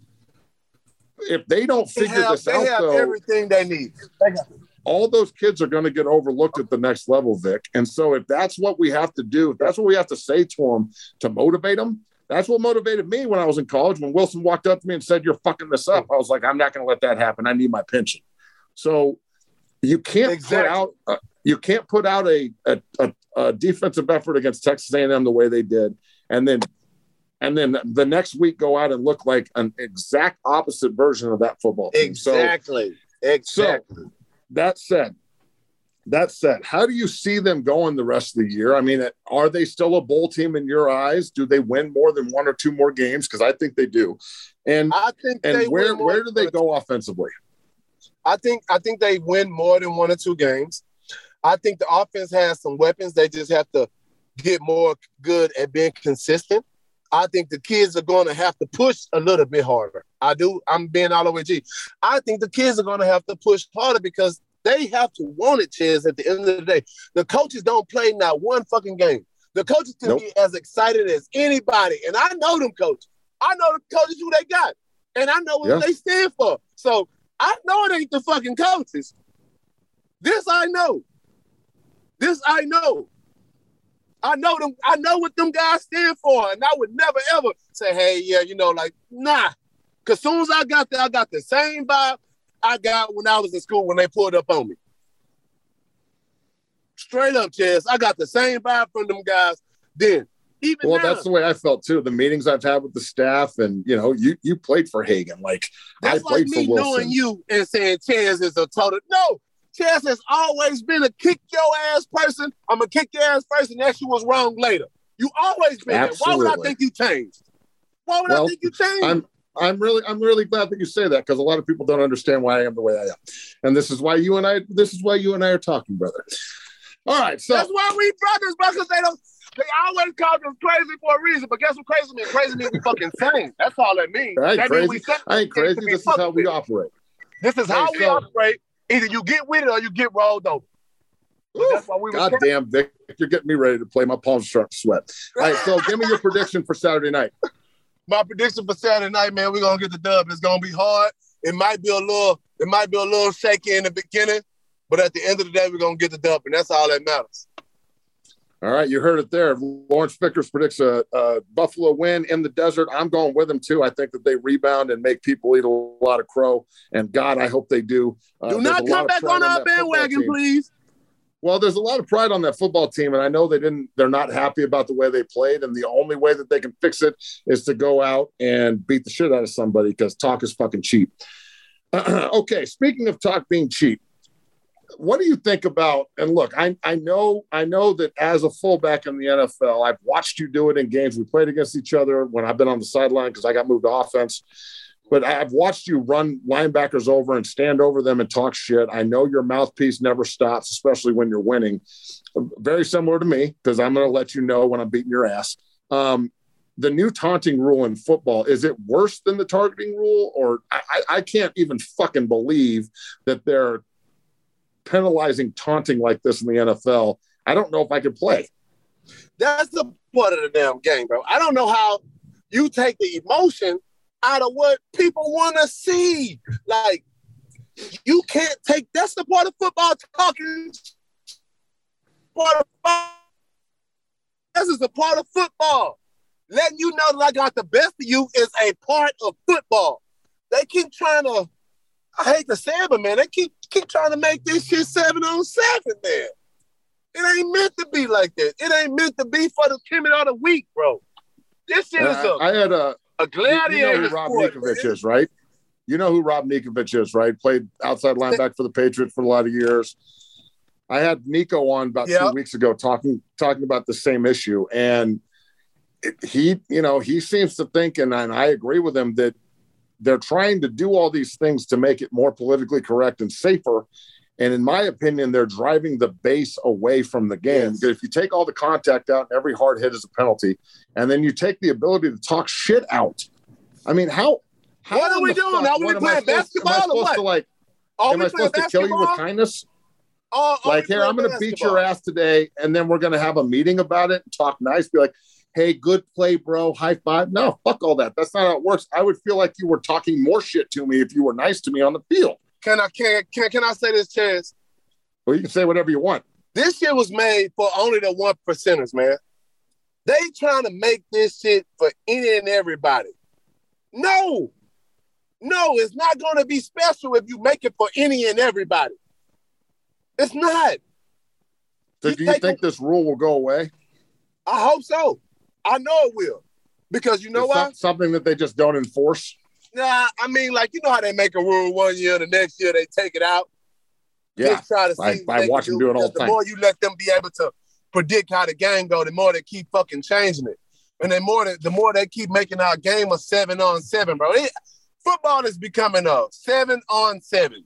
G: If they don't figure
H: they have,
G: this
H: they
G: out,
H: have
G: though,
H: everything they need. They got
G: all those kids are going to get overlooked at the next level, Vic. And so if that's what we have to do, if that's what we have to say to them to motivate them, that's what motivated me when I was in college. When Wilson walked up to me and said, "You're fucking this up," I was like, I'm not going to let that happen. I need my pension. So you can't
H: exactly.
G: put out uh, you can't put out a, a, a, a defensive effort against Texas A and M the way they did, and then and then the next week go out and look like an exact opposite version of that football team.
H: Exactly.
G: So,
H: exactly.
G: So, that said, that said, how do you see them going the rest of the year? I mean, are they still a bowl team in your eyes? Do they win more than one or two more games? Because I think they do. And
H: I think
G: and
H: they
G: where
H: win
G: where do they go offensively?
H: I think I think they win more than one or two games. I think the offense has some weapons. They just have to get more good at being consistent. I think the kids are going to have to push a little bit harder. I do. I'm being all the way G. I think the kids are going to have to push harder because they have to want it, Chiz, at the end of the day. The coaches don't play not one fucking game. The coaches can nope. be as excited as anybody. And I know them coaches. I know the coaches who they got. And I know what yeah. they stand for. So I know it ain't the fucking coaches. This I know. This I know. I know them. I know what them guys stand for, and I would never ever say, "Hey, yeah, you know, like nah." Because soon as I got there, I got the same vibe I got when I was in school when they pulled up on me. Straight up, Chess. I got the same vibe from them guys then. Even
G: well,
H: now,
G: that's the way I felt too. The meetings I've had with the staff, and you know, you you played for Hagan, like
H: that's
G: I played
H: like me
G: for Wilson.
H: Knowing you and saying Chess is a total no. Chess has always been a kick your ass person. I'm a kick your ass person. That you was wrong later. You always been there. Why would I think you changed? Why would
G: well,
H: I think you changed?
G: I'm I'm really, I'm really glad that you say that because a lot of people don't understand why I am the way I am, and this is why you and I, this is why you and I are talking, brother. All right, so
H: that's why we brothers, brothers. They don't. They always call us crazy for a reason, but guess what crazy means? Crazy means we fucking sane. That's all that means.
G: I ain't
H: that
G: crazy.
H: Means we
G: I ain't crazy. This is how we operate.
H: This is how
G: hey,
H: we
G: so,
H: operate. Either you get with it or you get rolled over.
G: Oof, that's why we God damn, Vic, you're getting me ready to play. My palms start to sweat. All right, so give me your prediction for Saturday night.
H: My prediction for Saturday night, man, we're gonna get the dub. It's gonna be hard. It might be a little, it might be a little shaky in the beginning, but at the end of the day, we're gonna get the dub, and that's all that matters.
G: All right, you heard it there. Lawrence Vickers predicts a, a Buffalo win in the desert. I'm going with him, too. I think that they rebound and make people eat a lot of crow. And, God, I hope they do.
H: Uh, do not come back on our bandwagon, please.
G: Well, there's a lot of pride on that football team, and I know they didn't. They're not happy about the way they played, and the only way that they can fix it is to go out and beat the shit out of somebody because talk is fucking cheap. Okay, speaking of talk being cheap, what do you think about, and look, I, I know I know that as a fullback in the N F L, I've watched you do it in games. We played against each other when I've been on the sideline because I got moved to offense. But I've watched you run linebackers over and stand over them and talk shit. I know your mouthpiece never stops, especially when you're winning. Very similar to me because I'm going to let you know when I'm beating your ass. Um, the new taunting rule in football, is it worse than the targeting rule? Or I, I can't even fucking believe that they're penalizing taunting like this in the N F L. I don't know if I could play.
H: That's the part of the damn game, bro. I don't know how you take the emotion out of what people want to see. Like, you can't take, that's the part of football talking. Part of, this is the part of football. Letting you know that I got the best of you is a part of football. They keep trying to, I hate to say it, but man, they keep keep trying to make this shit seven on seven, man. It ain't meant to be like that. It ain't meant to be for the timid of the week, bro. This shit is a,
G: I had a,
H: a gladiator.
G: You know who Rob
H: sport,
G: Ninkovich
H: man.
G: is, right? You know who Rob Ninkovich is, right? Played outside linebacker for the Patriots for a lot of years. I had Nico on about
H: yep.
G: two weeks ago talking talking about the same issue, and it, he, you know, he seems to think, and, and I agree with him that they're trying to do all these things to make it more politically correct and safer. And in my opinion, they're driving the base away from the game.
H: Yes.
G: Because if you take all the contact out and every hard hit is a penalty, and then you take the ability to talk shit out. I mean, how, how
H: what are we doing? Are we playing basketball or what?
G: To like,
H: are
G: am
H: we
G: I supposed to kill you with kindness?
H: Or,
G: like, here, I'm going to beat your ass today, and then we're going to have a meeting about it and talk nice, be like, hey, good play, bro, high five. No, fuck all that. That's not how it works. I would feel like you were talking more shit to me if you were nice to me on the field.
H: Can I can can, can I say this, Chance?
G: Well, you can say whatever you want.
H: This shit was made for only the one percenters, man. They trying to make this shit for any and everybody. No. No, it's not going to be special if you make it for any and everybody. It's not.
G: So
H: you
G: do you think a- this rule will go away?
H: I hope so. I know it will. Because you know
G: it's
H: what?
G: Something that they just don't enforce?
H: Nah, I mean, like, you know how they make a rule one year, the next year they take it out?
G: Yeah,
H: Just try to
G: I,
H: see
G: I watch them do it all the time.
H: The more you let them be able to predict how the game go, the more they keep fucking changing it. And the more, they, the more they keep making our game a seven on seven, bro. It, football is becoming a seven on seven.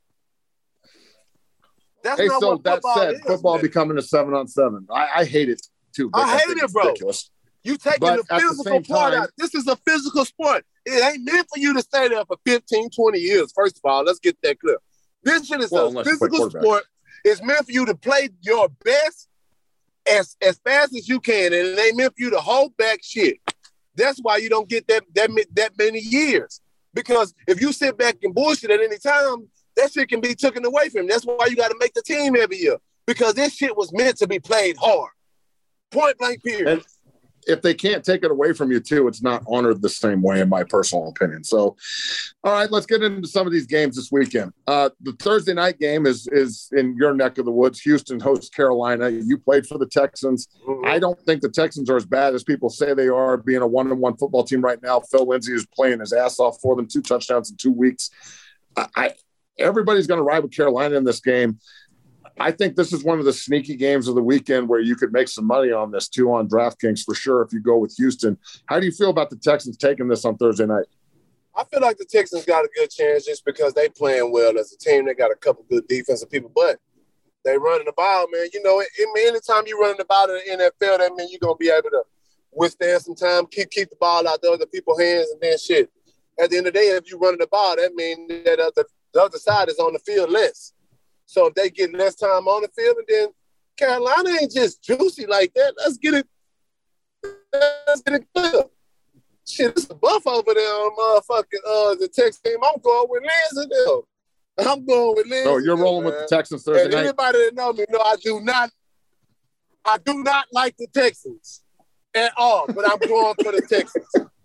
H: That's
G: hey,
H: not
G: so
H: what
G: that
H: football
G: said,
H: is,
G: football
H: man.
G: becoming a seven on seven. I, I hate it too.
H: I, I hate it, bro.
G: Ridiculous.
H: You taking
G: but
H: the physical
G: the
H: part
G: time,
H: out. This is a physical sport. It ain't meant for you to stay there for fifteen, twenty years. First of all, let's get that clear. This shit is
G: well,
H: a physical sport. It's meant for you to play your best as, as fast as you can, and it ain't meant for you to hold back shit. That's why you don't get that that that many years. Because if you sit back and bullshit at any time, that shit can be taken away from you. That's why you got to make the team every year. Because this shit was meant to be played hard. Point blank period.
G: And if they can't take it away from you too, it's not honored the same way, in my personal opinion. So, all right, let's get into some of these games this weekend. Uh, the Thursday night game is is in your neck of the woods. Houston hosts Carolina. You played for the Texans. Mm-hmm. I don't think the Texans are as bad as people say they are, being a one-on-one football team right now. Phil Lindsay is playing his ass off for them, two touchdowns in two weeks. I, I everybody's going to ride with Carolina in this game. I think this is one of the sneaky games of the weekend where you could make some money on this too on DraftKings for sure if you go with Houston. How do you feel about the Texans taking this on Thursday night?
H: I feel like the Texans got a good chance just because they playing well as a team. They got a couple good defensive people, but they running the ball, man. You know, it, it, anytime you running the ball in the N F L, that means you're going to be able to withstand some time, keep keep the ball out the other people's hands, and then shit. At the end of the day, if you running the ball, that means that uh, the, the other side is on the field less. So if they get less time on the field, and then Carolina ain't just juicy like that. Let's get it. Let's get it good. Shit, it's a buff over there on motherfucking uh, the Texas team. I'm going with Lansdale. I'm going with Lansdale.
G: So you're rolling man. with the Texans Thursday
H: and
G: night?
H: Anybody that know me know I do not I do not like the Texans at all, but I'm going for the Texans.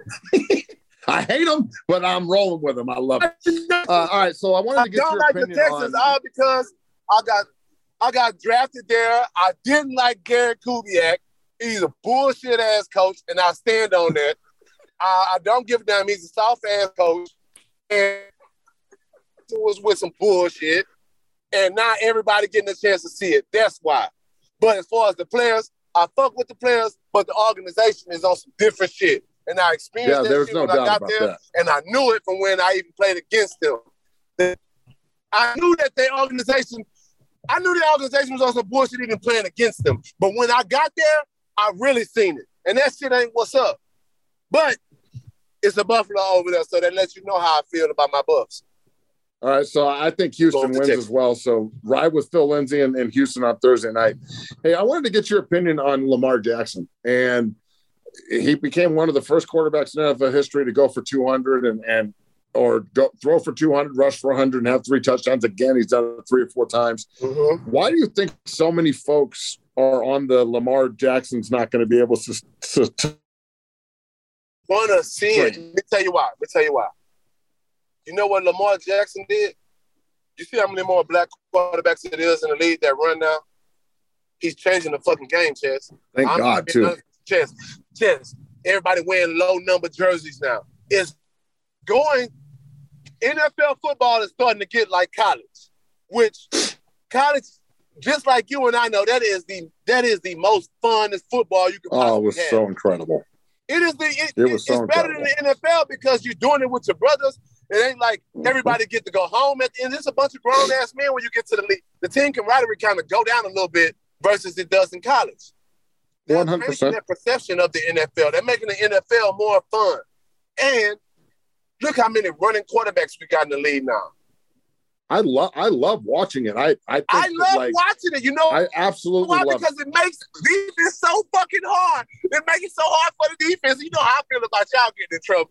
G: I hate them, but I'm rolling with them. I love it. Uh, all right, so I wanted to get
H: I don't
G: your
H: like
G: opinion
H: the Texans
G: on...
H: all because I got I got drafted there. I didn't like Gary Kubiak. He's a bullshit ass coach, and I stand on that. I, I don't give a damn. He's a soft ass coach, and it was with some bullshit. And not everybody getting a chance to see it. That's why. But as far as the players, I fuck with the players, but the organization is on some different shit. And I experienced
G: yeah,
H: that
G: there's
H: shit
G: no
H: when
G: doubt
H: I got
G: about
H: there,
G: that.
H: and I knew it from when I even played against them. I knew that their organization, I knew the organization was on some bullshit even playing against them. But when I got there, I really seen it. And that shit ain't what's up. But it's a Buffalo over there, so that lets you know how I feel about my Buffs.
G: All right, so I think Houston wins as well. So ride with Phil Lindsay and, and Houston on Thursday night. Hey, I wanted to get your opinion on Lamar Jackson. And he became one of the first quarterbacks in N F L history to go for two hundred and, and or go, throw for two hundred, rush for one hundred, and have three touchdowns. Again, he's done it three or four times.
H: Mm-hmm.
G: Why do you think so many folks are on the Lamar Jackson's not going to be able to, to, to
H: want to see it? Let me tell you why. Let me tell you why. You know what Lamar Jackson did? You see how many more black quarterbacks it is in the league that run now? He's changing the fucking game, Chess.
G: Thank
H: I'm
G: God, too.
H: Chess, Chess. Everybody wearing low number jerseys now. It's going. N F L football is starting to get like college, which college, just like you and I know, that is the that is the most funnest football you can possibly have.
G: Oh, it was have. so incredible.
H: It is the it,
G: it was so
H: it's
G: incredible.
H: better than the N F L because you're doing it with your brothers. It ain't like everybody get to go home at the end. It's a bunch of grown ass men when you get to the league. The team camaraderie kind of go down a little bit versus it does in college. They're
G: one hundred percent.
H: That perception of the N F L. They're making the N F L more fun. And look how many running quarterbacks we got in the league now.
G: I love I love watching it. I I, think
H: I love
G: that, like,
H: watching it. You know
G: I absolutely
H: why?
G: love
H: because
G: it.
H: it makes defense so fucking hard. It makes it so hard for the defense. You know how I feel about y'all getting in trouble.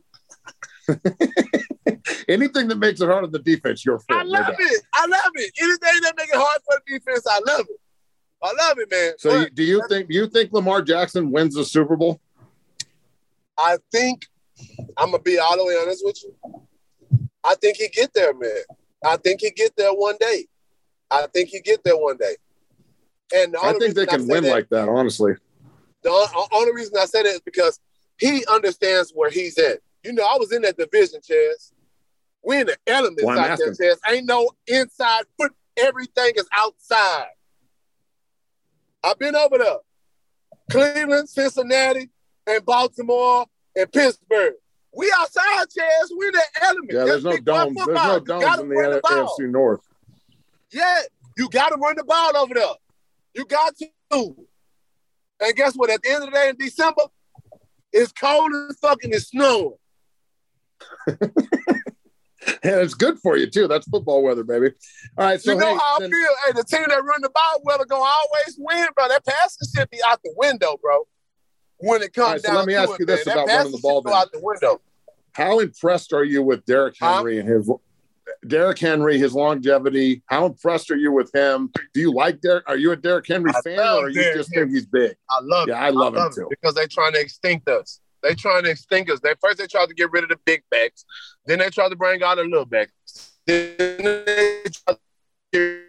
G: Anything that makes it hard on the defense, you're for.
H: I love no it. I love it. Anything that makes it hard for the defense, I love it. I love it, man.
G: So,
H: but,
G: you, do you think do you think Lamar Jackson wins the Super Bowl?
H: I think I'm gonna be all the way honest with you. I think he get there, man. I think he get there one day. I think he get there one day. And the
G: I think they can win that, like that, honestly.
H: The only reason I say that is because he understands where he's at. You know, I was in that division, Chaz. We in the elements
G: well,
H: out there, Chaz. Ain't no inside foot. Everything is outside. I've been over there. Cleveland, Cincinnati, and Baltimore, and Pittsburgh. We outside, Chaz. We're in the elements.
G: Yeah, there's no domes. There's no domes in the A F C North.
H: Yeah, you got to run the ball over there. You got to. And guess what? At the end of the day in December, it's cold as fucking it's snowing.
G: And it's good for you, too. That's football weather, baby. All right, so
H: you know
G: hey,
H: how
G: then,
H: I feel? Hey, the team that run the ball well are going to always win, bro. That passing should be out the window, bro. When it comes
G: right, so
H: down
G: let me
H: to
G: ask
H: it,
G: you this
H: man.
G: about
H: that
G: running the ball. Then.
H: Out the window.
G: How impressed are you with Derrick Henry huh? and his Derrick Henry, his longevity? How impressed are you with him? Do you like Derrick? Are you a Derrick Henry
H: I
G: fan, or are you
H: Derrick
G: just
H: Henry.
G: think he's big?
H: I love.
G: Yeah, I love,
H: I love
G: him too.
H: Because they're trying to extinct us. They're trying to extinct us. They first they tried to get rid of the big backs, then they tried to bring out the little backs. Then they tried to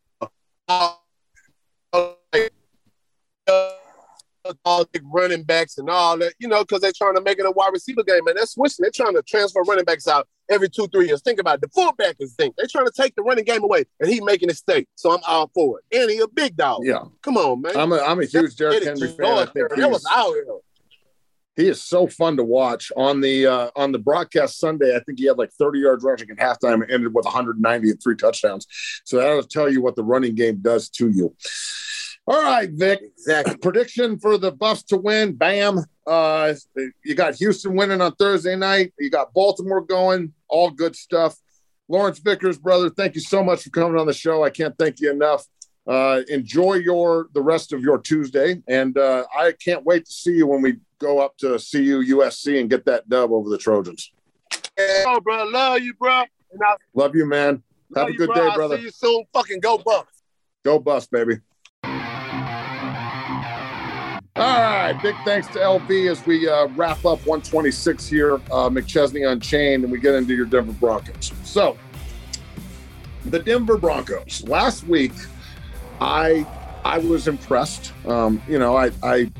H: all the running backs and all that, you know, because they're trying to make it a wide receiver game, man. They're switching. They're trying to transfer running backs out every two, three years. Think about it. The fullback is thing. They're trying to take the running game away, and he making it stay. So I'm all for it. And he a big dog.
G: Yeah.
H: Come on, man.
G: I'm a I'm a huge Derrick Henry fan. I think
H: that was out here.
G: He is so fun to watch on the uh, on the broadcast Sunday. I think he had like thirty yards rushing at halftime and ended with one hundred ninety and three touchdowns. So that'll tell you what the running game does to you. All right, Vic. Exactly. Prediction for the Buffs to win. Bam. Uh, you got Houston winning on Thursday night. You got Baltimore going. All good stuff. Lawrence Vickers, brother, thank you so much for coming on the show. I can't thank you enough. Uh, enjoy your the rest of your Tuesday, and uh, I can't wait to see you when we go up to C U U S C and get that dub over the Trojans.
H: Oh, bro, love you, bro. And I
G: love you, man. Have a good
H: you,
G: day,
H: I'll
G: brother.
H: See you soon. Fucking go Buffs.
G: Go Buffs, baby. All right, big thanks to L B as we uh, wrap up one twenty-six here, uh, McChesney Unchained, and we get into your Denver Broncos. So, the Denver Broncos. Last week, I I was impressed. Um, you know, I, I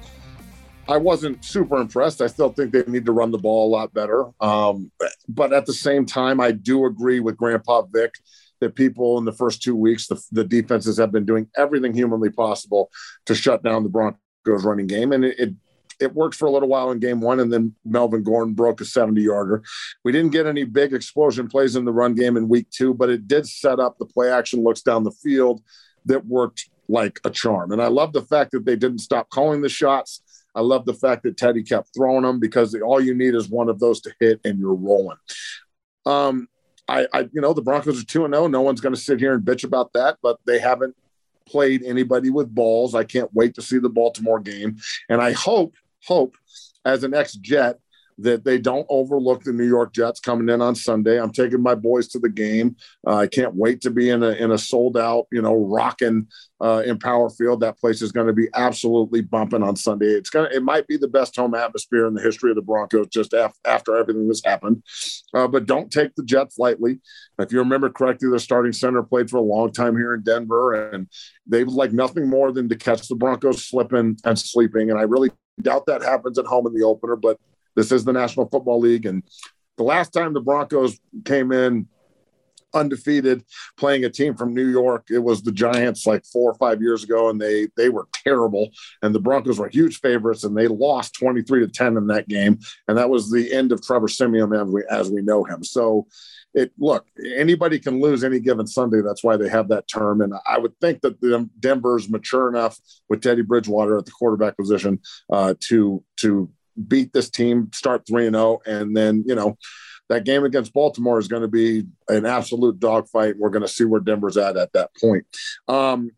G: I wasn't super impressed. I still think they need to run the ball a lot better. Um, but at the same time, I do agree with Grandpa Vic that people in the first two weeks, the, the defenses have been doing everything humanly possible to shut down the Broncos running game. And it, it it worked for a little while in game one, and then Melvin Gordon broke a seventy-yarder. We didn't get any big explosion plays in the run game in week two, but it did set up the play action looks down the field that worked like a charm. And I love the fact that they didn't stop calling the shots. I love the fact that Teddy kept throwing them, because all you need is one of those to hit and you're rolling. Um, I, I you know, the Broncos are two and oh. No one's going to sit here and bitch about that, but they haven't played anybody with balls. I can't wait to see the Baltimore game. And I hope, hope as an ex-Jet that they don't overlook the New York Jets coming in on Sunday. I'm taking my boys to the game. Uh, I can't wait to be in a in a sold out, you know, rocking uh, in Power Field. That place is going to be absolutely bumping on Sunday. It's gonna it might be the best home atmosphere in the history of the Broncos, just af- after everything that's happened. Uh, but don't take the Jets lightly. If you remember correctly, their starting center played for a long time here in Denver, and they would like nothing more than to catch the Broncos slipping and sleeping. And I really doubt that happens at home in the opener, but this is the National Football League, and the last time the Broncos came in undefeated playing a team from New York, it was the Giants like four or five years ago, and they they were terrible, and the Broncos were huge favorites, and they lost twenty-three to ten in that game, and that was the end of Trevor Siemian as we, as we know him. So, it look, anybody can lose any given Sunday. That's why they have that term, and I would think that the Denver's mature enough with Teddy Bridgewater at the quarterback position uh, to to beat this team, start three and oh, and then, you know, that game against Baltimore is going to be an absolute dogfight. We're going to see where Denver's at at that point. Um,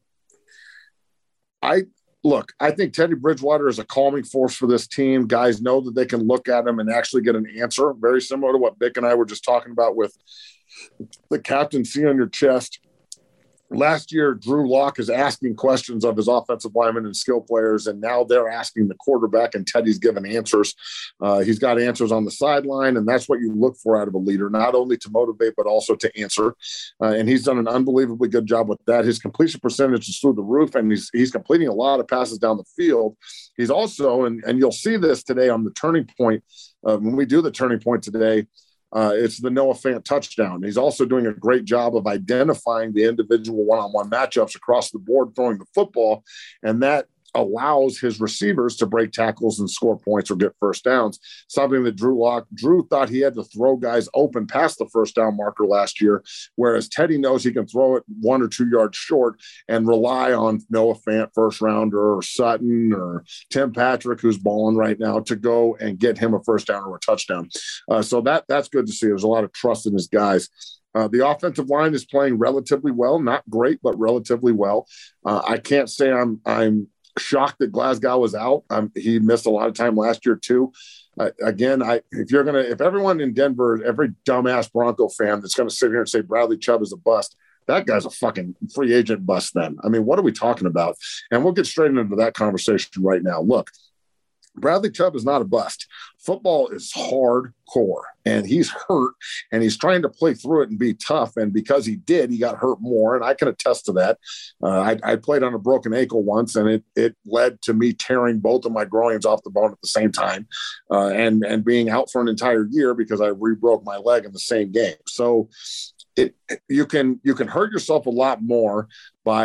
G: I look, I think Teddy Bridgewater is a calming force for this team. Guys know that they can look at him and actually get an answer, very similar to what Vic and I were just talking about with the captaincy on your chest. Last year, Drew Lock is asking questions of his offensive linemen and skill players, and now they're asking the quarterback, and Teddy's giving answers. Uh, he's got answers on the sideline, and that's what you look for out of a leader, not only to motivate, but also to answer. Uh, and he's done an unbelievably good job with that. His completion percentage is through the roof, and he's he's completing a lot of passes down the field. He's also, and, and you'll see this today on the turning point, uh, when we do the turning point today, Uh, it's the Noah Fant touchdown. He's also doing a great job of identifying the individual one-on-one matchups across the board, throwing the football, and that allows his receivers to break tackles and score points or get first downs, something that Drew Lock, Drew thought he had to throw guys open past the first down marker last year, whereas Teddy knows he can throw it one or two yards short and rely on Noah Fant, first rounder, or Sutton or Tim Patrick, who's balling right now, to go and get him a first down or a touchdown. Uh, so that that's good to see. There's a lot of trust in his guys. Uh, the offensive line is playing relatively well, not great, but relatively well. Uh, I can't say I'm I'm shocked that Glasgow was out. Um, he missed a lot of time last year too. Uh, again, I if you're gonna if everyone in Denver, every dumbass Bronco fan that's gonna sit here and say Bradley Chubb is a bust, that guy's a fucking free agent bust. Then I mean, what are we talking about? And we'll get straight into that conversation right now. Look, Bradley Chubb is not a bust. Football is hardcore, and he's hurt, and he's trying to play through it and be tough. And because he did, he got hurt more, and I can attest to that. Uh, I, I played on a broken ankle once, and it it led to me tearing both of my groins off the bone at the same time, uh, and and being out for an entire year because I re-broke my leg in the same game. So it you can you can hurt yourself a lot more by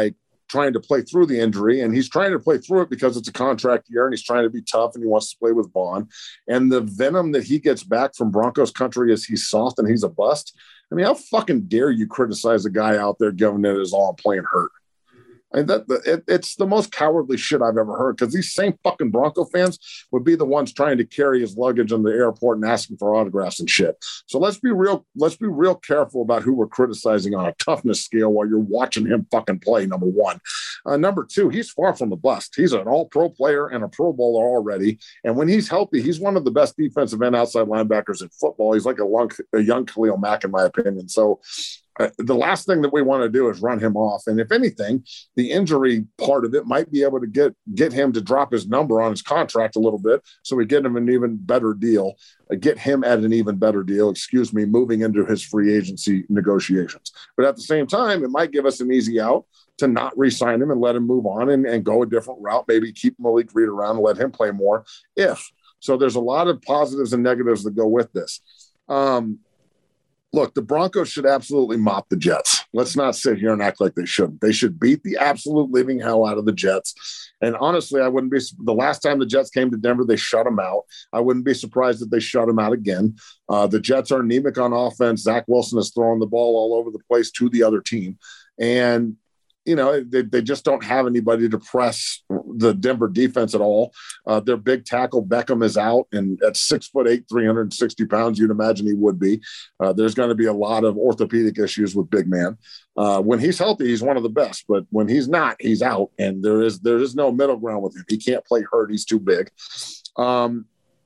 G: trying to play through the injury, and he's trying to play through it because it's a contract year and he's trying to be tough and he wants to play with Vaughn. And the venom that he gets back from Broncos country is he's soft and he's a bust. I mean, how fucking dare you criticize a guy out there giving it his all and playing hurt? I mean, that it, it's the most cowardly shit I've ever heard, because these same fucking Bronco fans would be the ones trying to carry his luggage in the airport and asking for autographs and shit. So let's be real. Let's be real careful about who we're criticizing on a toughness scale while you're watching him fucking play. Number one, uh, number two, he's far from a bust. He's an all-pro player and a Pro Bowler already. And when he's healthy, he's one of the best defensive end outside linebackers in football. He's like a, long, a young Khalil Mack, in my opinion. So. Uh, the last thing that we want to do is run him off. And if anything, the injury part of it might be able to get, get him to drop his number on his contract a little bit, so we get him an even better deal, uh, get him at an even better deal, excuse me, moving into his free agency negotiations. But at the same time, it might give us an easy out to not re-sign him and let him move on and, and go a different route, maybe keep Malik Reed around and let him play more if. So there's a lot of positives and negatives that go with this. Um, Look, the Broncos should absolutely mop the Jets. Let's not sit here and act like they shouldn't. They should beat the absolute living hell out of the Jets. And honestly, I wouldn't be – the last time the Jets came to Denver, they shut them out. I wouldn't be surprised if they shut them out again. Uh, the Jets are anemic on offense. Zach Wilson is throwing the ball all over the place to the other team. And – you know, they, they just don't have anybody to press the Denver defense at all. Uh, their big tackle, Beckham, is out, and at six foot eight, three hundred sixty pounds, you'd imagine he would be. Uh, there's going to be a lot of orthopedic issues with big man. Uh, when he's healthy, he's one of the best, but when he's not, he's out, and there is there is no middle ground with him. He can't play hurt. He's too big. Um,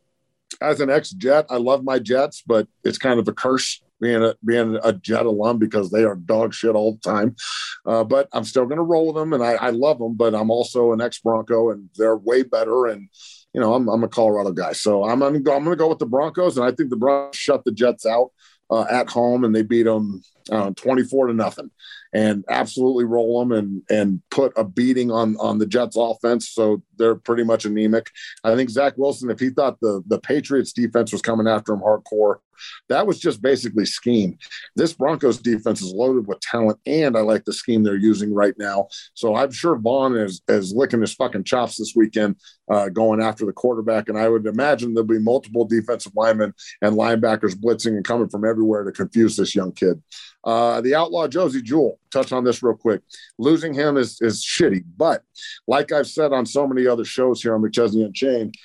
G: as an ex-Jet, I love my Jets, but it's kind of a curse being a, being a Jet alum, because they are dog shit all the time. Uh, but I'm still going to roll with them, and I, I love them, but I'm also an ex-Bronco, and they're way better. And, you know, I'm, I'm a Colorado guy. So I'm going to go, I'm going to go with the Broncos, and I think the Broncos shut the Jets out uh, at home, and they beat them uh, twenty-four to nothing, and absolutely roll them and and put a beating on on the Jets offense. So they're pretty much anemic. I think Zach Wilson, if he thought the the Patriots defense was coming after him hardcore, that was just basically scheme. This Broncos defense is loaded with talent, and I like the scheme they're using right now. So I'm sure Vaughn is, is licking his fucking chops this weekend, uh, going after the quarterback. And I would imagine there'll be multiple defensive linemen and linebackers blitzing and coming from everywhere to confuse this young kid. Uh, the outlaw Josey Jewell, touch on this real quick. Losing him is, is shitty. But like I've said on so many other shows here on McChesney Unchained,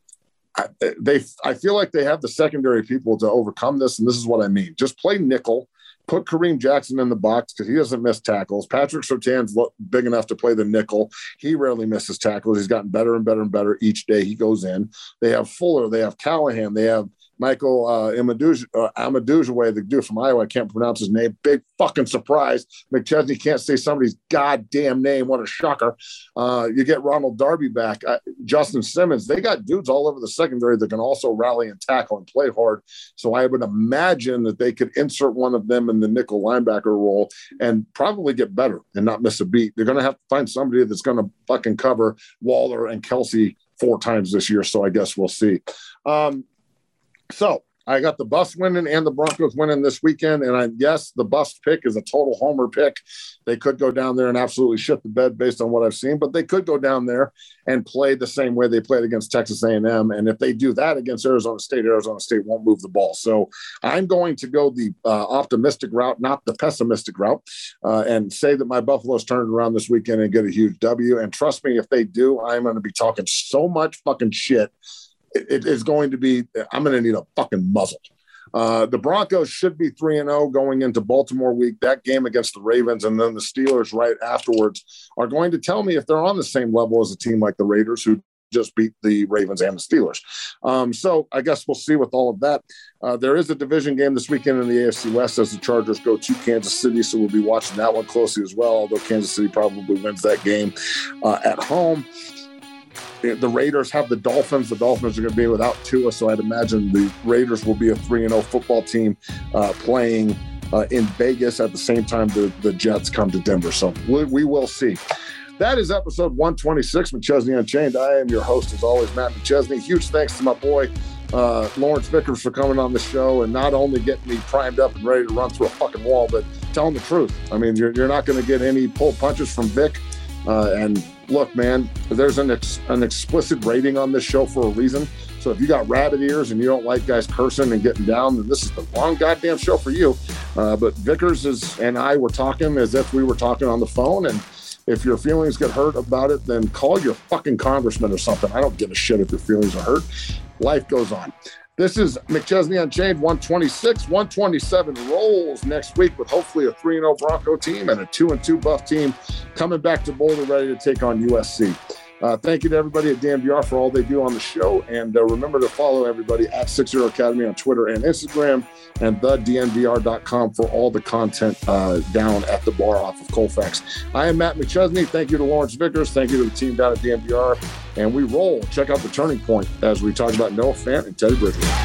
G: I, they, I feel like they have the secondary people to overcome this, and this is what I mean. Just play nickel, put Kareem Jackson in the box because he doesn't miss tackles. Patrick Surtain's big enough to play the nickel. He rarely misses tackles. He's gotten better and better and better each day he goes in. They have Fuller. They have Callahan. They have Michael uh, Amadoujawe, the dude from Iowa. I can't pronounce his name. Big fucking surprise. McChesney can't say somebody's goddamn name. What a shocker. Uh, you get Ronald Darby back. Uh, Justin Simmons. They got dudes all over the secondary that can also rally and tackle and play hard. So I would imagine that they could insert one of them in the nickel linebacker role and probably get better and not miss a beat. They're going to have to find somebody that's going to fucking cover Waller and Kelsey four times this year. So I guess we'll see. Um, So I got the Buffs winning and the Broncos winning this weekend. And I guess the Buffs pick is a total homer pick. They could go down there and absolutely shit the bed based on what I've seen, but they could go down there and play the same way they played against Texas A and M. And if they do that against Arizona State, Arizona State won't move the ball. So I'm going to go the uh, optimistic route, not the pessimistic route, uh, and say that my Buffalo's turned around this weekend and get a huge W. And trust me, if they do, I'm going to be talking so much fucking shit. It is going to be – I'm going to need a fucking muzzle. Uh, the Broncos should be three and oh going into Baltimore week. That game against the Ravens and then the Steelers right afterwards are going to tell me if they're on the same level as a team like the Raiders, who just beat the Ravens and the Steelers. Um, so I guess we'll see with all of that. Uh, there is a division game this weekend in the A F C West as the Chargers go to Kansas City, so we'll be watching that one closely as well, although Kansas City probably wins that game uh, at home. The Raiders have the Dolphins. The Dolphins are going to be without Tua, so I'd imagine the Raiders will be a three and oh football team uh, playing uh, in Vegas at the same time the, the Jets come to Denver. So we, we will see. That is episode one twenty-six, McChesney Unchained. I am your host, as always, Matt McChesney. Huge thanks to my boy, uh, Lawrence Vickers, for coming on the show and not only getting me primed up and ready to run through a fucking wall, but telling the truth. I mean, you're, you're not going to get any pull punches from Vic. Uh, and look, man, there's an, ex- an explicit rating on this show for a reason. So if you got rabbit ears and you don't like guys cursing and getting down, then this is the wrong goddamn show for you. Uh, but Vickers is, and I were talking as if we were talking on the phone. And if your feelings get hurt about it, then call your fucking congressman or something. I don't give a shit if your feelings are hurt. Life goes on. This is McChesney Unchained one twenty-six. one twenty-seven rolls next week with hopefully a three and oh Bronco team and a two and two Buff team coming back to Boulder ready to take on U S C. Uh, thank you to everybody at D N V R for all they do on the show. And uh, remember to follow everybody at Six Zero Academy on Twitter and Instagram, and the D N V R dot com for all the content uh, down at the bar off of Colfax. I am Matt McChesney. Thank you to Lawrence Vickers. Thank you to the team down at D N V R. And we roll. Check out the Turning Point as we talk about Noah Fant and Teddy Bridgewater.